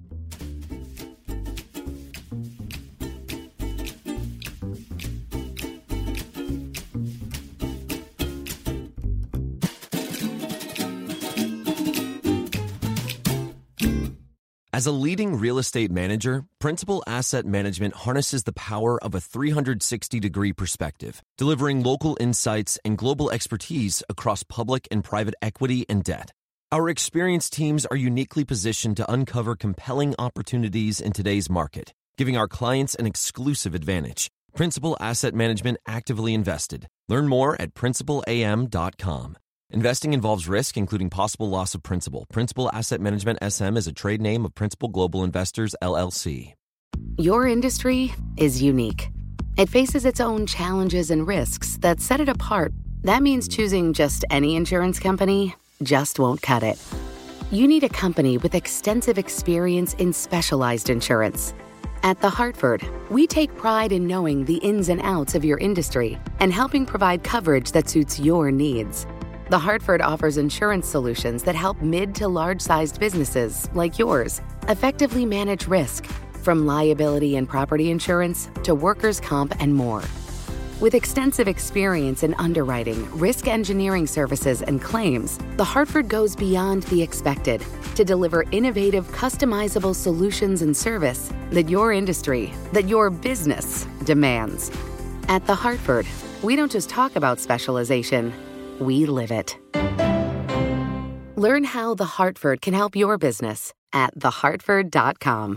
As a leading real estate manager, Principal Asset Management harnesses the power of a 360-degree perspective, delivering local insights and global expertise across public and private equity and debt. Our experienced teams are uniquely positioned to uncover compelling opportunities in today's market, giving our clients an exclusive advantage. Principal Asset Management actively invested. Learn more at principalam.com. Investing involves risk, including possible loss of principal. Principal Asset Management SM is a trade name of Principal Global Investors, LLC. Your industry is unique. It faces its own challenges and risks that set it apart. That means choosing just any insurance company just won't cut it. You need a company with extensive experience in specialized insurance. At The Hartford, we take pride in knowing the ins and outs of your industry and helping provide coverage that suits your needs. The Hartford offers insurance solutions that help mid to large-sized businesses like yours effectively manage risk, from liability and property insurance to workers' comp and more. With extensive experience in underwriting, risk engineering services, and claims, The Hartford goes beyond the expected to deliver innovative, customizable solutions and service that your industry, that your business demands. At The Hartford, we don't just talk about specialization, we live it. Learn how The Hartford can help your business at thehartford.com.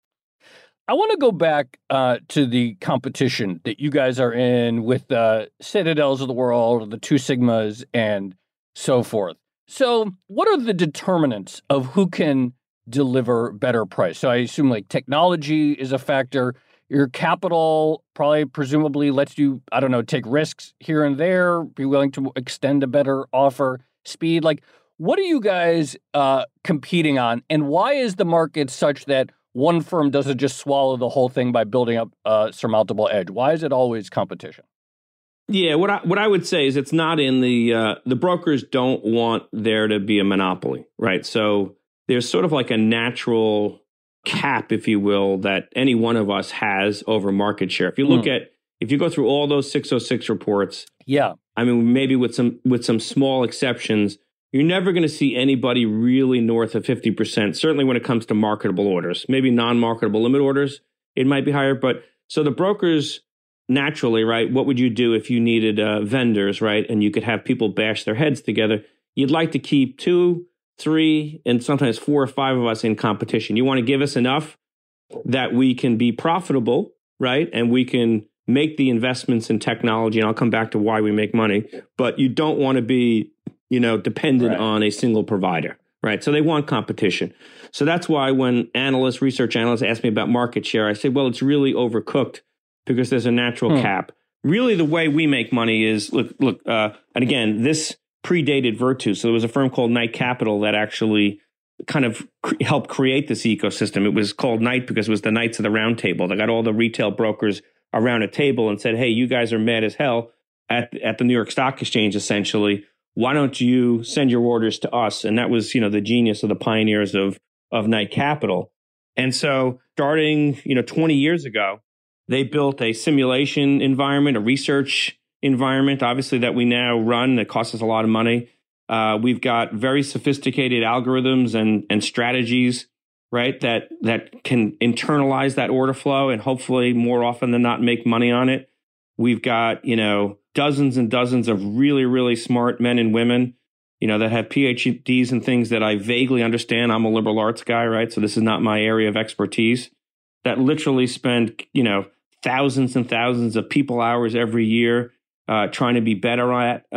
I want to go back to the competition that you guys are in with the Citadels of the world, the Two Sigmas, and so forth. So what are the determinants of who can deliver better price? So I assume like technology is a factor. Your capital probably presumably lets you, I don't know, take risks here and there, be willing to extend a better offer, speed. Like, what are you guys competing on? And why is the market such that one firm doesn't just swallow the whole thing by building up a surmountable edge? Why is it always competition? Yeah, what I would say is it's not in the brokers don't want there to be a monopoly, right? So there's sort of like a natural cap, if you will, that any one of us has over market share. If you look at, if you go through all those 606 reports, yeah, I mean, maybe with some small exceptions, you're never going to see anybody really north of 50%, certainly when it comes to marketable orders. Maybe non-marketable limit orders, it might be higher. But so the brokers naturally, right, what would you do if you needed vendors, right, and you could have people bash their heads together? You'd like to keep 2, 3, and sometimes 4 or 5 of us in competition. You want to give us enough that we can be profitable, right, and we can make the investments in technology, and I'll come back to why we make money, but you don't want to be, dependent on a single provider, right? So they want competition. So that's why when research analysts ask me about market share, I say, well, it's really overcooked because there's a natural cap. Really, the way we make money is, look, and again, this predated Virtu. So there was a firm called Knight Capital that actually kind of helped create this ecosystem. It was called Knight because it was the Knights of the Round Table. They got all the retail brokers around a table and said, hey, you guys are mad as hell at the New York Stock Exchange, essentially. Why don't you send your orders to us? And that was, the genius of the pioneers of Knight Capital. And so starting, 20 years ago, they built a simulation environment, a research environment, obviously, that we now run that costs us a lot of money. We've got very sophisticated algorithms and strategies, right, that can internalize that order flow and hopefully more often than not make money on it. We've got, dozens and dozens of really, really smart men and women, that have PhDs and things that I vaguely understand. I'm a liberal arts guy, right? So this is not my area of expertise, that literally spend, thousands and thousands of people hours every year trying to be better at.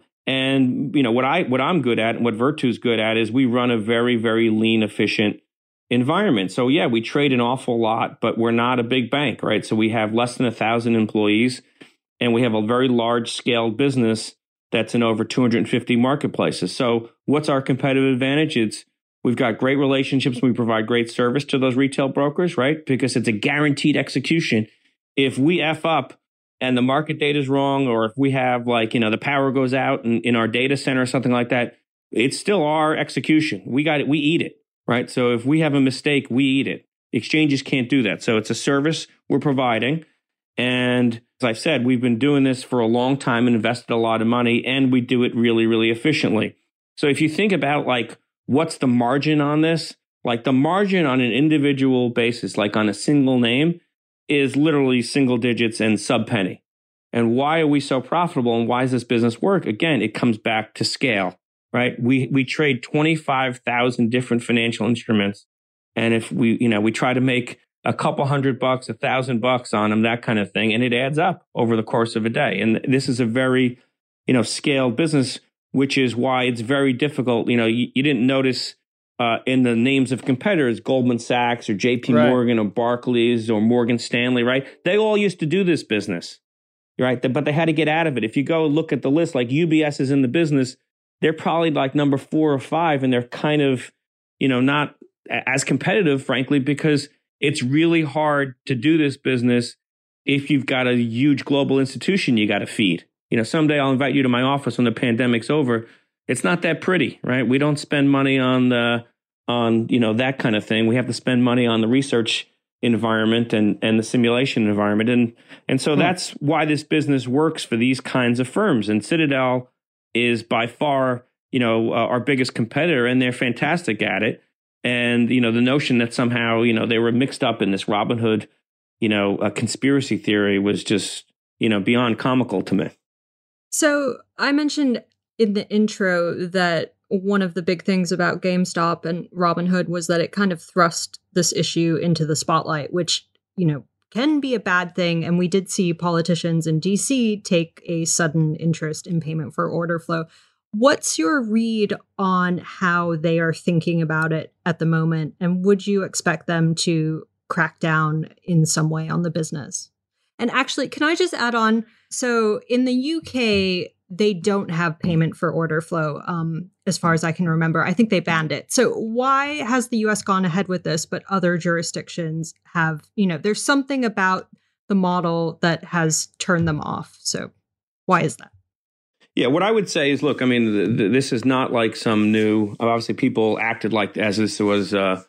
And, what I'm good at and what Virtu's good at is we run a very, very lean, efficient environment. So, yeah, we trade an awful lot, but we're not a big bank, right? So we have less than 1,000 employees. And we have a very large scale business that's in over 250 marketplaces. So what's our competitive advantage? We've got great relationships. We provide great service to those retail brokers, right? Because it's a guaranteed execution. If we F up and the market data is wrong, or if we have the power goes out in our data center or something like that, it's still our execution. We got it. We eat it, right? So if we have a mistake, we eat it. Exchanges can't do that. So it's a service we're providing. And as I've said, we've been doing this for a long time and invested a lot of money, and we do it really, really efficiently. So if you think about what's the margin on this, the margin on an individual basis, on a single name, is literally single digits and sub penny. And why are we so profitable and why does this business work? Again, it comes back to scale, right? We trade 25,000 different financial instruments. And if we try to make a couple $100, $1,000 on them, that kind of thing. And it adds up over the course of a day. And this is a very, scaled business, which is why it's very difficult. You didn't notice in the names of competitors, Goldman Sachs or JP Morgan or Barclays or Morgan Stanley, right? They all used to do this business, right? But they had to get out of it. If you go look at the list, UBS is in the business, they're probably number 4 or 5, and they're kind of, not as competitive, frankly, because it's really hard to do this business if you've got a huge global institution you got to feed. Someday I'll invite you to my office when the pandemic's over. It's not that pretty, right? We don't spend money on that kind of thing. We have to spend money on the research environment and the simulation environment. And so that's why this business works for these kinds of firms. And Citadel is by far, our biggest competitor, and they're fantastic at it. And, the notion that somehow, they were mixed up in this Robinhood, a conspiracy theory was just, beyond comical to me. So I mentioned in the intro that one of the big things about GameStop and Robinhood was that it kind of thrust this issue into the spotlight, which, can be a bad thing. And we did see politicians in DC take a sudden interest in payment for order flow. What's your read on how they are thinking about it at the moment? And would you expect them to crack down in some way on the business? And actually, can I just add on? So in the UK, they don't have payment for order flow, as far as I can remember. I think they banned it. So why has the US gone ahead with this, but other jurisdictions have, there's something about the model that has turned them off. So why is that? Yeah, what I would say is, look, I mean, this is not like some new, obviously people acted like as this was, a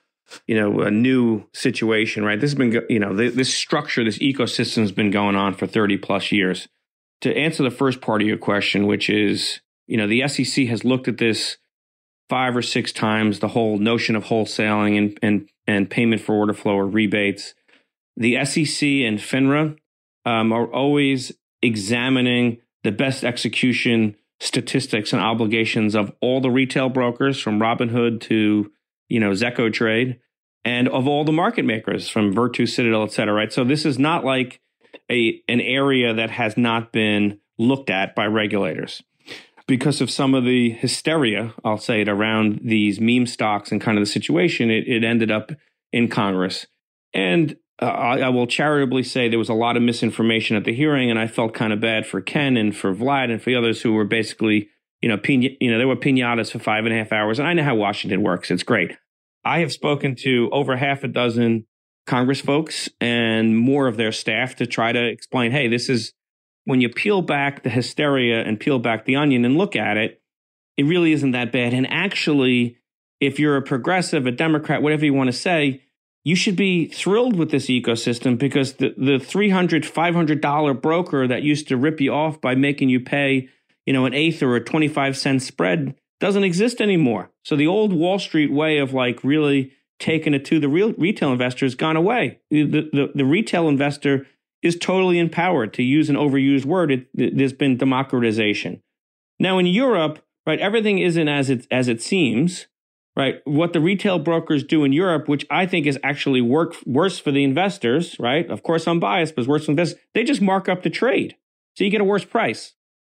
new situation, right? This has been, this structure, this ecosystem has been going on for 30 plus years. To answer the first part of your question, which is, the SEC has looked at this 5 or 6 times, the whole notion of wholesaling and payment for order flow or rebates. The SEC and FINRA are always examining the best execution statistics and obligations of all the retail brokers from Robinhood to, Zecco Trade, and of all the market makers from Virtu, Citadel, et cetera, right? So this is not like an area that has not been looked at by regulators because of some of the hysteria, I'll say it, around these meme stocks and kind of the situation. It ended up in Congress. And I will charitably say there was a lot of misinformation at the hearing, and I felt kind of bad for Ken and for Vlad and for the others who were basically, they were piñatas for 5.5 hours. And I know how Washington works. It's great. I have spoken to over half a dozen Congress folks and more of their staff to try to explain, hey, this is when you peel back the hysteria and peel back the onion and look at it, it really isn't that bad. And actually, if you're a progressive, a Democrat, whatever you want to say, you should be thrilled with this ecosystem because the $300, $500 broker that used to rip you off by making you pay, an eighth or a 25-cent spread doesn't exist anymore. So the old Wall Street way of really taking it to the real retail investor has gone away. The retail investor is totally empowered. To use an overused word, there's been democratization. Now in Europe, right, everything isn't as it seems. Right. What the retail brokers do in Europe, which I think is actually worse for the investors. Right. Of course, I'm biased, but it's worse for investors. They just mark up the trade. So you get a worse price.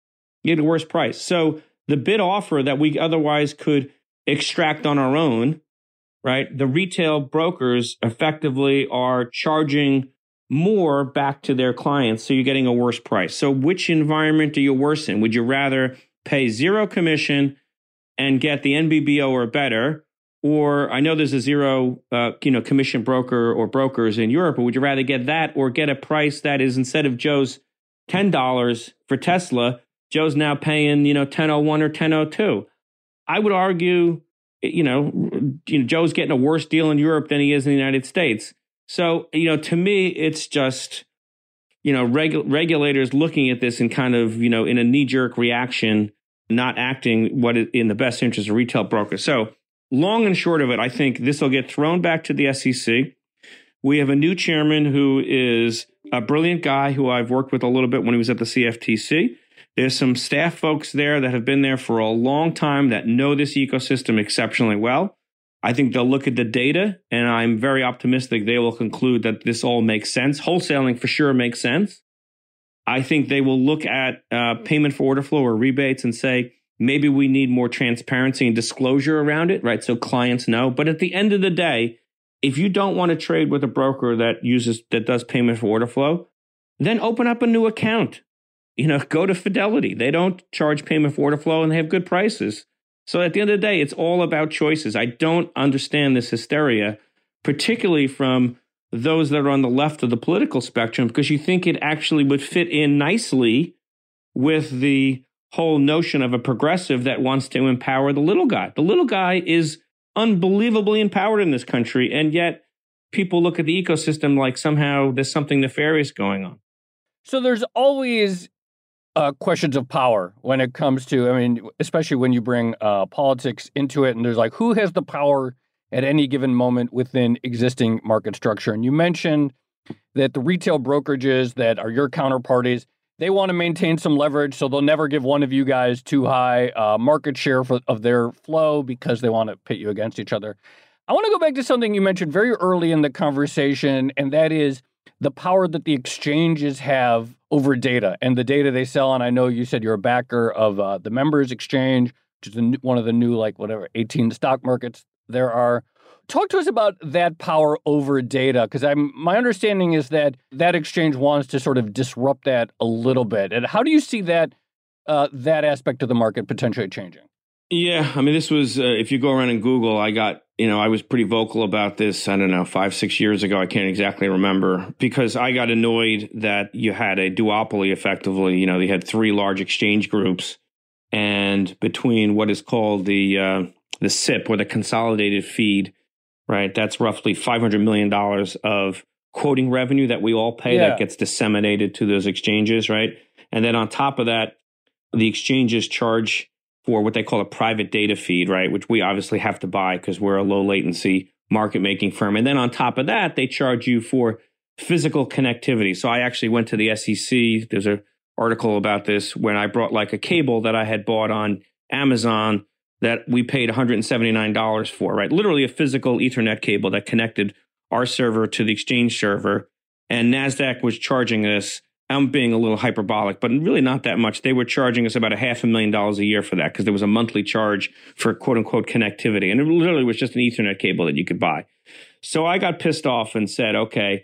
So the bid offer that we otherwise could extract on our own. Right. The retail brokers effectively are charging more back to their clients. So you're getting a worse price. So which environment are you worse in? Would you rather pay zero commission and get the NBBO or better, or I know there's a zero, commission broker or brokers in Europe, but would you rather get that or get a price that is instead of Joe's $10 for Tesla, Joe's now paying, 10.01 or 10.02? I would argue, Joe's getting a worse deal in Europe than he is in the United States. So, to me, it's just, regulators looking at this and kind of, in a knee-jerk reaction, not acting what is in the best interest of retail brokers. So long and short of it, I think this will get thrown back to the SEC. We have a new chairman who is a brilliant guy who I've worked with a little bit when he was at the CFTC. There's some staff folks there that have been there for a long time that know this ecosystem exceptionally well. I think they'll look at the data, and I'm very optimistic they will conclude that this all makes sense. Wholesaling for sure makes sense. I think they will look at payment for order flow or rebates and say, maybe we need more transparency and disclosure around it, right? So clients know. But at the end of the day, if you don't want to trade with a broker that does payment for order flow, then open up a new account. Go to Fidelity. They don't charge payment for order flow and they have good prices. So at the end of the day, it's all about choices. I don't understand this hysteria, particularly from those that are on the left of the political spectrum, because you think it actually would fit in nicely with the whole notion of a progressive that wants to empower the little guy. The little guy is unbelievably empowered in this country, and yet people look at the ecosystem like somehow there's something nefarious going on. So there's always questions of power when it comes to, especially when you bring politics into it, and there's who has the power at any given moment within existing market structure. And you mentioned that the retail brokerages that are your counterparties, they want to maintain some leverage, so they'll never give one of you guys too high market share of their flow because they want to pit you against each other. I want to go back to something you mentioned very early in the conversation, and that is the power that the exchanges have over data and the data they sell. And I know you said you're a backer of the Members Exchange, which is one of the new, 18 stock markets there are. Talk to us about that power over data, because my understanding is that exchange wants to sort of disrupt that a little bit. And how do you see that aspect of the market potentially changing? Yeah, I mean, this was, if you go around and Google, I was pretty vocal about this, 5-6 years ago. I can't exactly remember, because I got annoyed that you had a duopoly effectively. They had three large exchange groups, and between what is called the SIP, or the consolidated feed, right? That's roughly $500 million of quoting revenue that we all pay that gets disseminated to those exchanges, right? And then on top of that, the exchanges charge for what they call a private data feed, right? Which we obviously have to buy because we're a low latency market making firm. And then on top of that, they charge you for physical connectivity. So I actually went to the SEC. There's an article about this when I brought a cable that I had bought on Amazon that we paid $179 for, right? Literally a physical Ethernet cable that connected our server to the exchange server. And NASDAQ was charging us, I'm being a little hyperbolic, but really not that much. They were charging us about $500,000 a year for that, because there was a monthly charge for quote unquote connectivity. And it literally was just an Ethernet cable that you could buy. So I got pissed off and said, okay,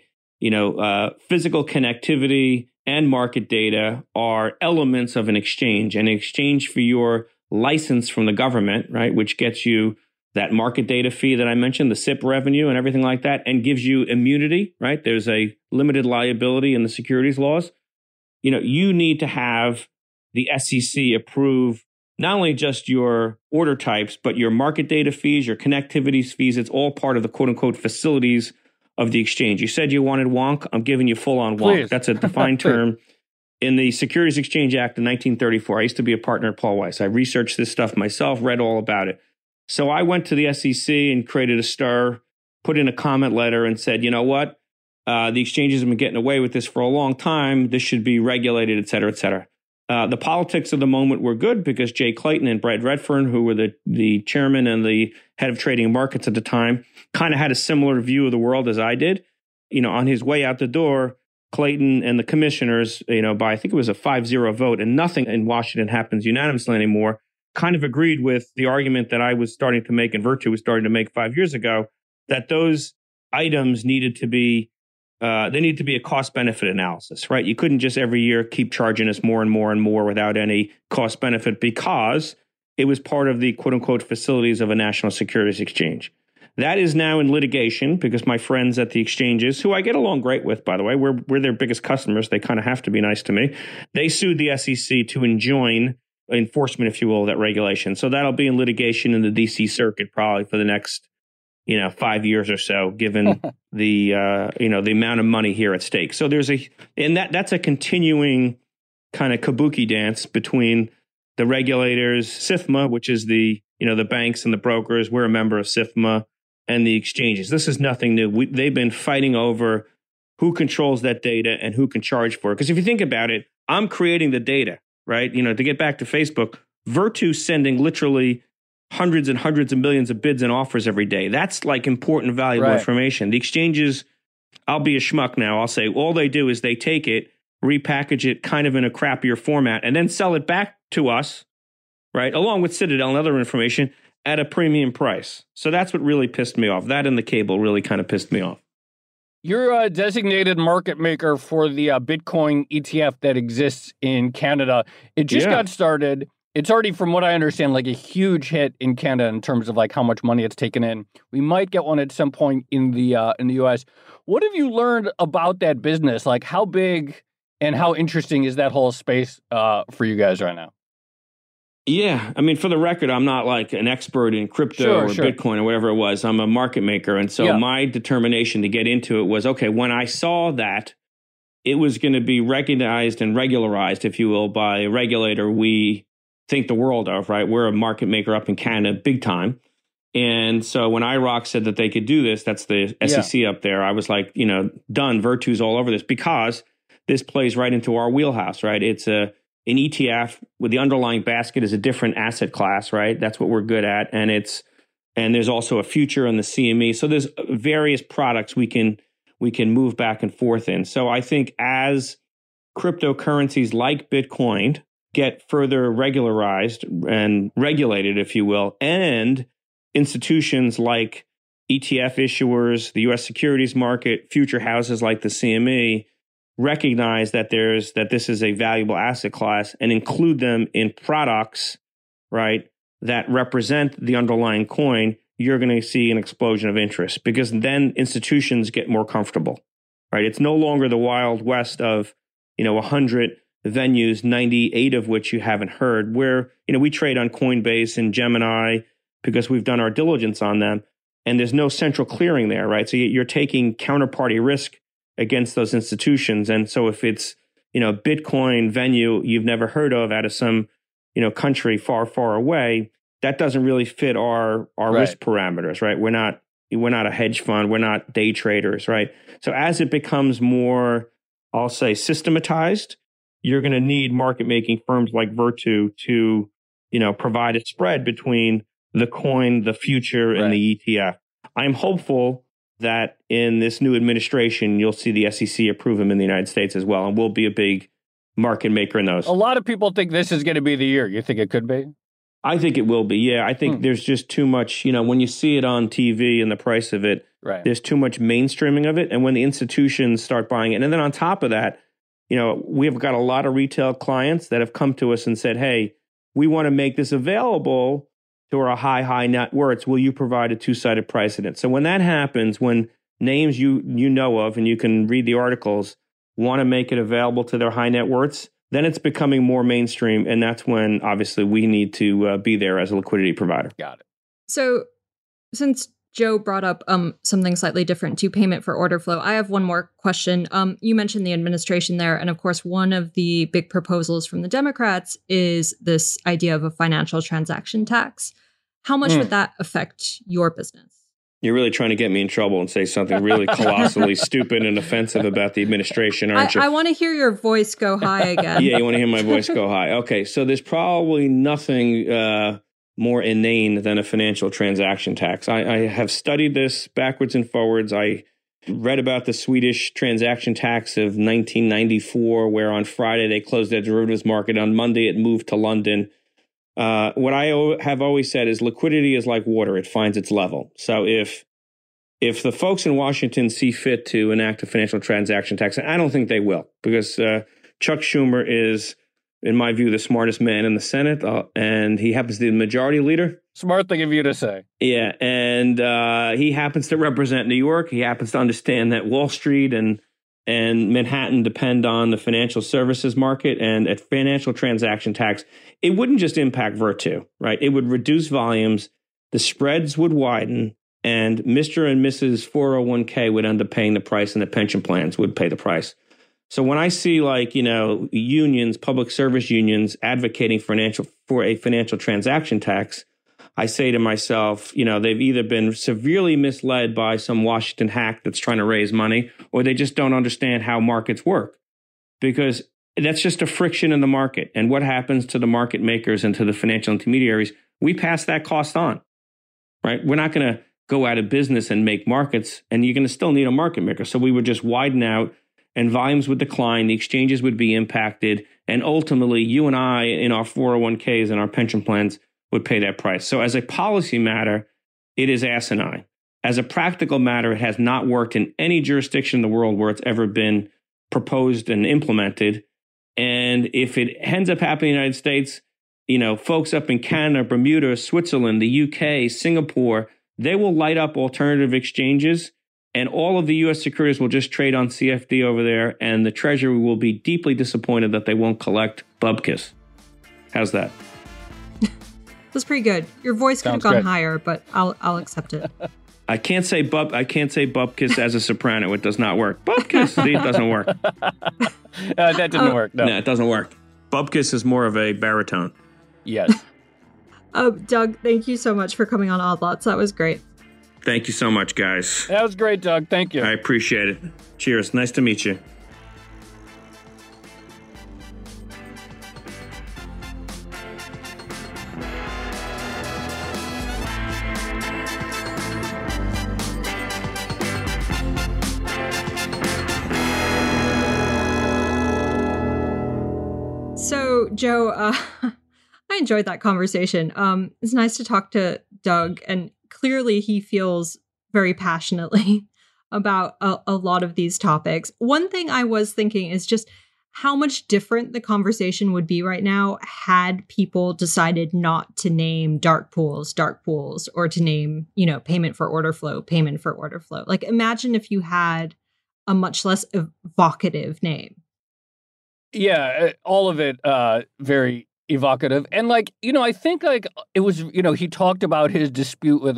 physical connectivity and market data are elements of an exchange, and in exchange for your license from the government, right, which gets you that market data fee that I mentioned, the SIP revenue and everything like that, and gives you immunity, right? There's a limited liability in the securities laws. You need to have the SEC approve not only just your order types, but your market data fees, your connectivity fees. It's all part of the quote unquote facilities of the exchange. You said you wanted wonk. I'm giving you full on wonk. Please. That's a defined term. In the Securities Exchange Act of 1934, I used to be a partner at Paul Weiss. I researched this stuff myself, read all about it. So I went to the SEC and created a stir, put in a comment letter and said, you know what? The exchanges have been getting away with this for a long time. This should be regulated, et cetera, et cetera. The politics of the moment were good because Jay Clayton and Brad Redfern, who were the chairman and the head of trading markets at the time, kind of had a similar view of the world as I did. On his way out the door, Clayton and the commissioners, by I think it was a 5-0 vote, and nothing in Washington happens unanimously anymore, kind of agreed with the argument that I was starting to make and Virtu was starting to make 5 years ago, that those items needed to be, they needed to be a cost benefit analysis, right? You couldn't just every year keep charging us more and more and more without any cost benefit, because it was part of the quote unquote facilities of a national securities exchange. That is now in litigation because my friends at the exchanges, who I get along great with, by the way, we're their biggest customers. They kind of have to be nice to me. They sued the SEC to enjoin enforcement, if you will, of that regulation. So that'll be in litigation in the DC circuit probably for the next, 5 years or so, given the amount of money here at stake. So that's a continuing kind of kabuki dance between the regulators, SIFMA, which is the banks and the brokers. We're a member of SIFMA. And the exchanges. This is nothing new. They've been fighting over who controls that data and who can charge for it. Because if you think about it, I'm creating the data, right? To get back to Facebook, Virtu's sending literally hundreds and hundreds of millions of bids and offers every day. That's important, valuable information. The exchanges, I'll be a schmuck now. I'll say all they do is they take it, repackage it kind of in a crappier format, and then sell it back to us, right? Along with Citadel and other information, at a premium price. So that's what really pissed me off. That and the cable really kind of pissed me off. You're a designated market maker for the Bitcoin ETF that exists in Canada. It just got started. It's already, from what I understand, a huge hit in Canada in terms of how much money it's taken in. We might get one at some point in the US. What have you learned about that business? How big and how interesting is that whole space for you guys right now? Yeah. I mean, for the record, I'm not an expert in crypto Bitcoin or whatever it was. I'm a market maker. And so my determination to get into it was, okay, when I saw that it was going to be recognized and regularized, if you will, by a regulator we think the world of, right? We're a market maker up in Canada, big time. And so when IROC said that they could do this, that's the SEC up there, I was done. Virtu's all over this, because this plays right into our wheelhouse, right? It's an ETF with the underlying basket is a different asset class, right? That's what we're good at. And there's also a future on the CME. So there's various products we can move back and forth in. So I think as cryptocurrencies like Bitcoin get further regularized and regulated, if you will, and institutions like ETF issuers, the U.S. securities market, future houses like the CME recognize that this is a valuable asset class and include them in products, right, that represent the underlying coin, you're going to see an explosion of interest because then institutions get more comfortable, right? It's no longer the Wild West of, 100 venues, 98 of which you haven't heard, where, we trade on Coinbase and Gemini because we've done our diligence on them. And there's no central clearing there, right? So you're taking counterparty risk against those institutions. And so if it's, Bitcoin venue you've never heard of out of some, country far, far away, that doesn't really fit our risk parameters, right? We're not a hedge fund. We're not day traders, right? So as it becomes more, I'll say, systematized, you're going to need market making firms like Virtu to, provide a spread between the coin, the future, and the ETF. I'm hopeful that in this new administration, you'll see the SEC approve them in the United States as well, and we'll be a big market maker in those. A lot of people think this is going to be the year. You think it could be? I think it will be, yeah. I think there's just too much, when you see it on TV and the price of it, there's too much mainstreaming of it. And when the institutions start buying it, and then on top of that, we've got a lot of retail clients that have come to us and said, hey, we want to make this available to our high net worths. Will you provide a two-sided price in it? So when that happens, when names you know of and you can read the articles want to make it available to their high net worths, then it's becoming more mainstream. And that's when, obviously, we need to be there as a liquidity provider. Got it. So since Joe brought up something slightly different to payment for order flow, I have one more question. You mentioned the administration there. And of course, one of the big proposals from the Democrats is this idea of a financial transaction tax. How much would that affect your business? You're really trying to get me in trouble and say something really colossally stupid and offensive about the administration, aren't you? I want to hear your voice go high again. Yeah, you want to hear my voice go high. Okay, so there's probably nothing more inane than a financial transaction tax. I have studied this backwards and forwards. I read about the Swedish transaction tax of 1994, where on Friday they closed their derivatives market. On Monday, it moved to London. What I have always said is liquidity is like water. It finds its level. So if the folks in Washington see fit to enact a financial transaction tax, and I don't think they will, because Chuck Schumer is, in my view, the smartest man in the Senate, and he happens to be the majority leader. Smart thing of you to say. Yeah, and he happens to represent New York. He happens to understand that Wall Street and Manhattan depend on the financial services market, and a financial transaction tax, it wouldn't just impact Virtu, right? It would reduce volumes, the spreads would widen, and Mr. and Mrs. 401k would end up paying the price, and the pension plans would pay the price. So when I see unions, public service unions advocating for a financial transaction tax, I say to myself, they've either been severely misled by some Washington hack that's trying to raise money, or they just don't understand how markets work, because that's just a friction in the market. And what happens to the market makers and to the financial intermediaries? We pass that cost on, right? We're not going to go out of business and make markets, and you're going to still need a market maker. So we would just widen out, and volumes would decline, the exchanges would be impacted, and ultimately you and I in our 401ks and our pension plans would pay that price. So as a policy matter, it is asinine. As a practical matter, it has not worked in any jurisdiction in the world where it's ever been proposed and implemented. And if it ends up happening in the United States, folks up in Canada, Bermuda, Switzerland, the UK, Singapore, they will light up alternative exchanges, and all of the U.S. securities will just trade on CFD over there, and the Treasury will be deeply disappointed that they won't collect Bubkiss. How's that? That's pretty good. Your voice could have gone higher, but I'll accept it. I can't say Bubkiss as a soprano. It does not work. Bubkiss, it doesn't work. That didn't work. No, it doesn't work. Bubkiss is more of a baritone. Yes. Doug, thank you so much for coming on Odd Lots. That was great. Thank you so much, guys. That was great, Doug. Thank you. I appreciate it. Cheers. Nice to meet you. So, Joe, I enjoyed that conversation. It's nice to talk to Doug, and clearly he feels very passionately about a lot of these topics. One thing I was thinking is just how much different the conversation would be right now had people decided not to name dark pools, or to name, payment for order flow. Like, imagine if you had a much less evocative name. Yeah, all of it very evocative. And I think it was, he talked about his dispute with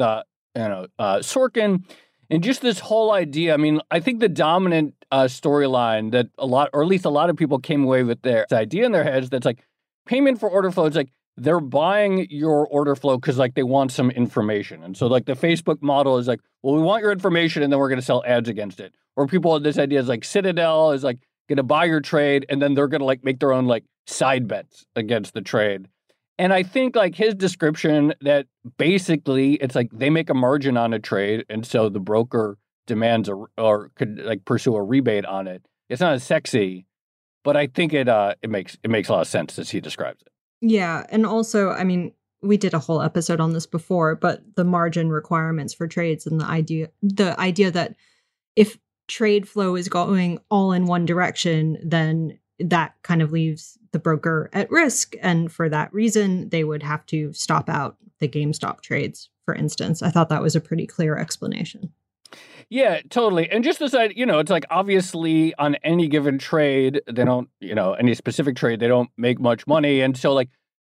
Sorkin, and just this whole idea. I mean, I think the dominant storyline that a lot of people came away with this idea in their heads that's like payment for order flow. It's like they're buying your order flow because they want some information. And so the Facebook model is like, well, we want your information and then we're going to sell ads against it. Or people have this idea is Citadel is going to buy your trade and then they're going to make their own side bets against the trade. And I think his description that basically it's they make a margin on a trade and so the broker demands or could pursue a rebate on it. It's not as sexy, but I think it makes a lot of sense as he describes it. Yeah, and also, I mean, we did a whole episode on this before, but the margin requirements for trades and the idea that if trade flow is going all in one direction, then that kind of leaves the broker at risk. And for that reason, they would have to stop out the GameStop trades, for instance. I thought that was a pretty clear explanation. Yeah, totally. And just this idea, it's obviously on any given trade, they don't, any specific trade, they don't make much money. And so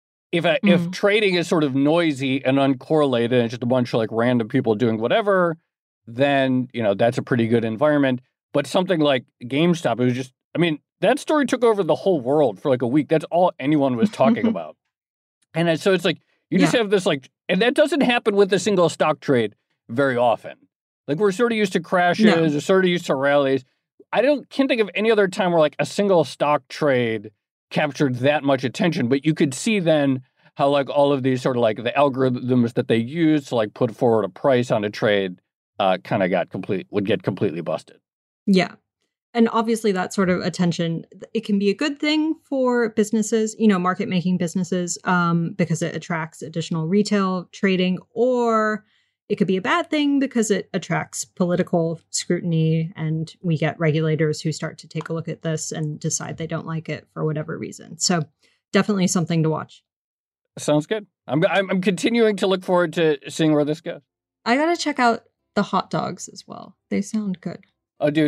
if trading is sort of noisy and uncorrelated and just a bunch of random people doing whatever, then, that's a pretty good environment. But something like GameStop, it was just, that story took over the whole world for a week. That's all anyone was talking about. And so it's you just have this and that doesn't happen with a single stock trade very often. We're sort of used to crashes, we're sort of used to rallies. I can't think of any other time where a single stock trade captured that much attention. But you could see then how all of these sort of the algorithms that they use to put forward a price on a trade kind of would get completely busted. Yeah. And obviously that sort of attention, it can be a good thing for businesses, market making businesses, because it attracts additional retail trading, or it could be a bad thing because it attracts political scrutiny and we get regulators who start to take a look at this and decide they don't like it for whatever reason. So definitely something to watch. Sounds good. I'm continuing to look forward to seeing where this goes. I got to check out the hot dogs as well. They sound good. Oh, dude,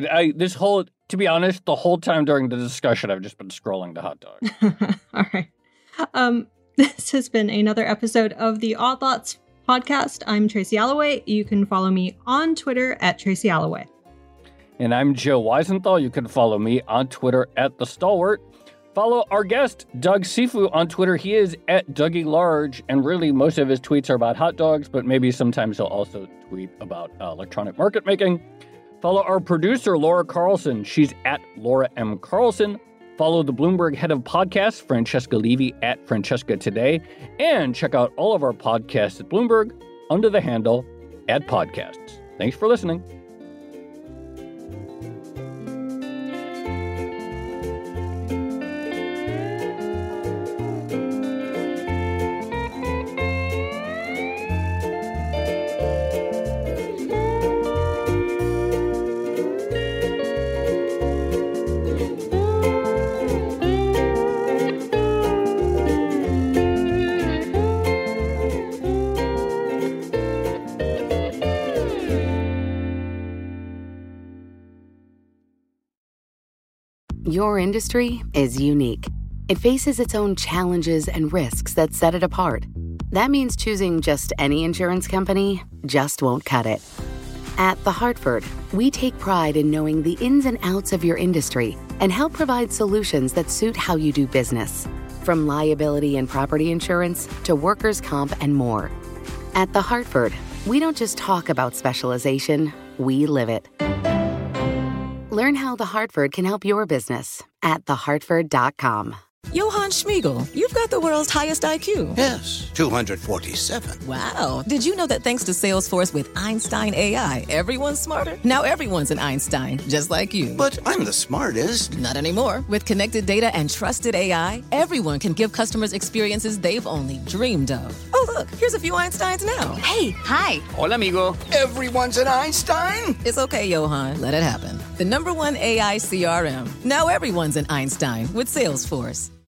to be honest, the whole time during the discussion, I've just been scrolling the hot dogs. All right. This has been another episode of the Odd Lots podcast. I'm Tracy Alloway. You can follow me on Twitter at Tracy Alloway. And I'm Joe Weisenthal. You can follow me on Twitter at The Stalwart. Follow our guest, Doug Cifu, on Twitter. He is at Dougie Large, and really most of his tweets are about hot dogs, but maybe sometimes he'll also tweet about electronic market making. Follow our producer, Laura Carlson. She's at Laura M. Carlson. Follow the Bloomberg head of podcasts, Francesca Levy, at Francesca Today. And check out all of our podcasts at Bloomberg under the handle @podcasts. Thanks for listening. Your industry is unique. It faces its own challenges and risks that set it apart. That means choosing just any insurance company just won't cut it. At The Hartford, we take pride in knowing the ins and outs of your industry and help provide solutions that suit how you do business. From liability and property insurance to workers' comp and more. At The Hartford, we don't just talk about specialization, we live it. Learn how The Hartford can help your business at thehartford.com. Johann Schmiegel, you've got the world's highest IQ. Yes, 247. Wow. Did you know that thanks to Salesforce with Einstein AI, everyone's smarter? Now everyone's an Einstein, just like you. But I'm the smartest. Not anymore. With connected data and trusted AI, everyone can give customers experiences they've only dreamed of. Oh, look, here's a few Einsteins now. Hey, hi. Hola, amigo. Everyone's an Einstein? It's okay, Johann. Let it happen. The #1 AI CRM. Now everyone's an Einstein with Salesforce.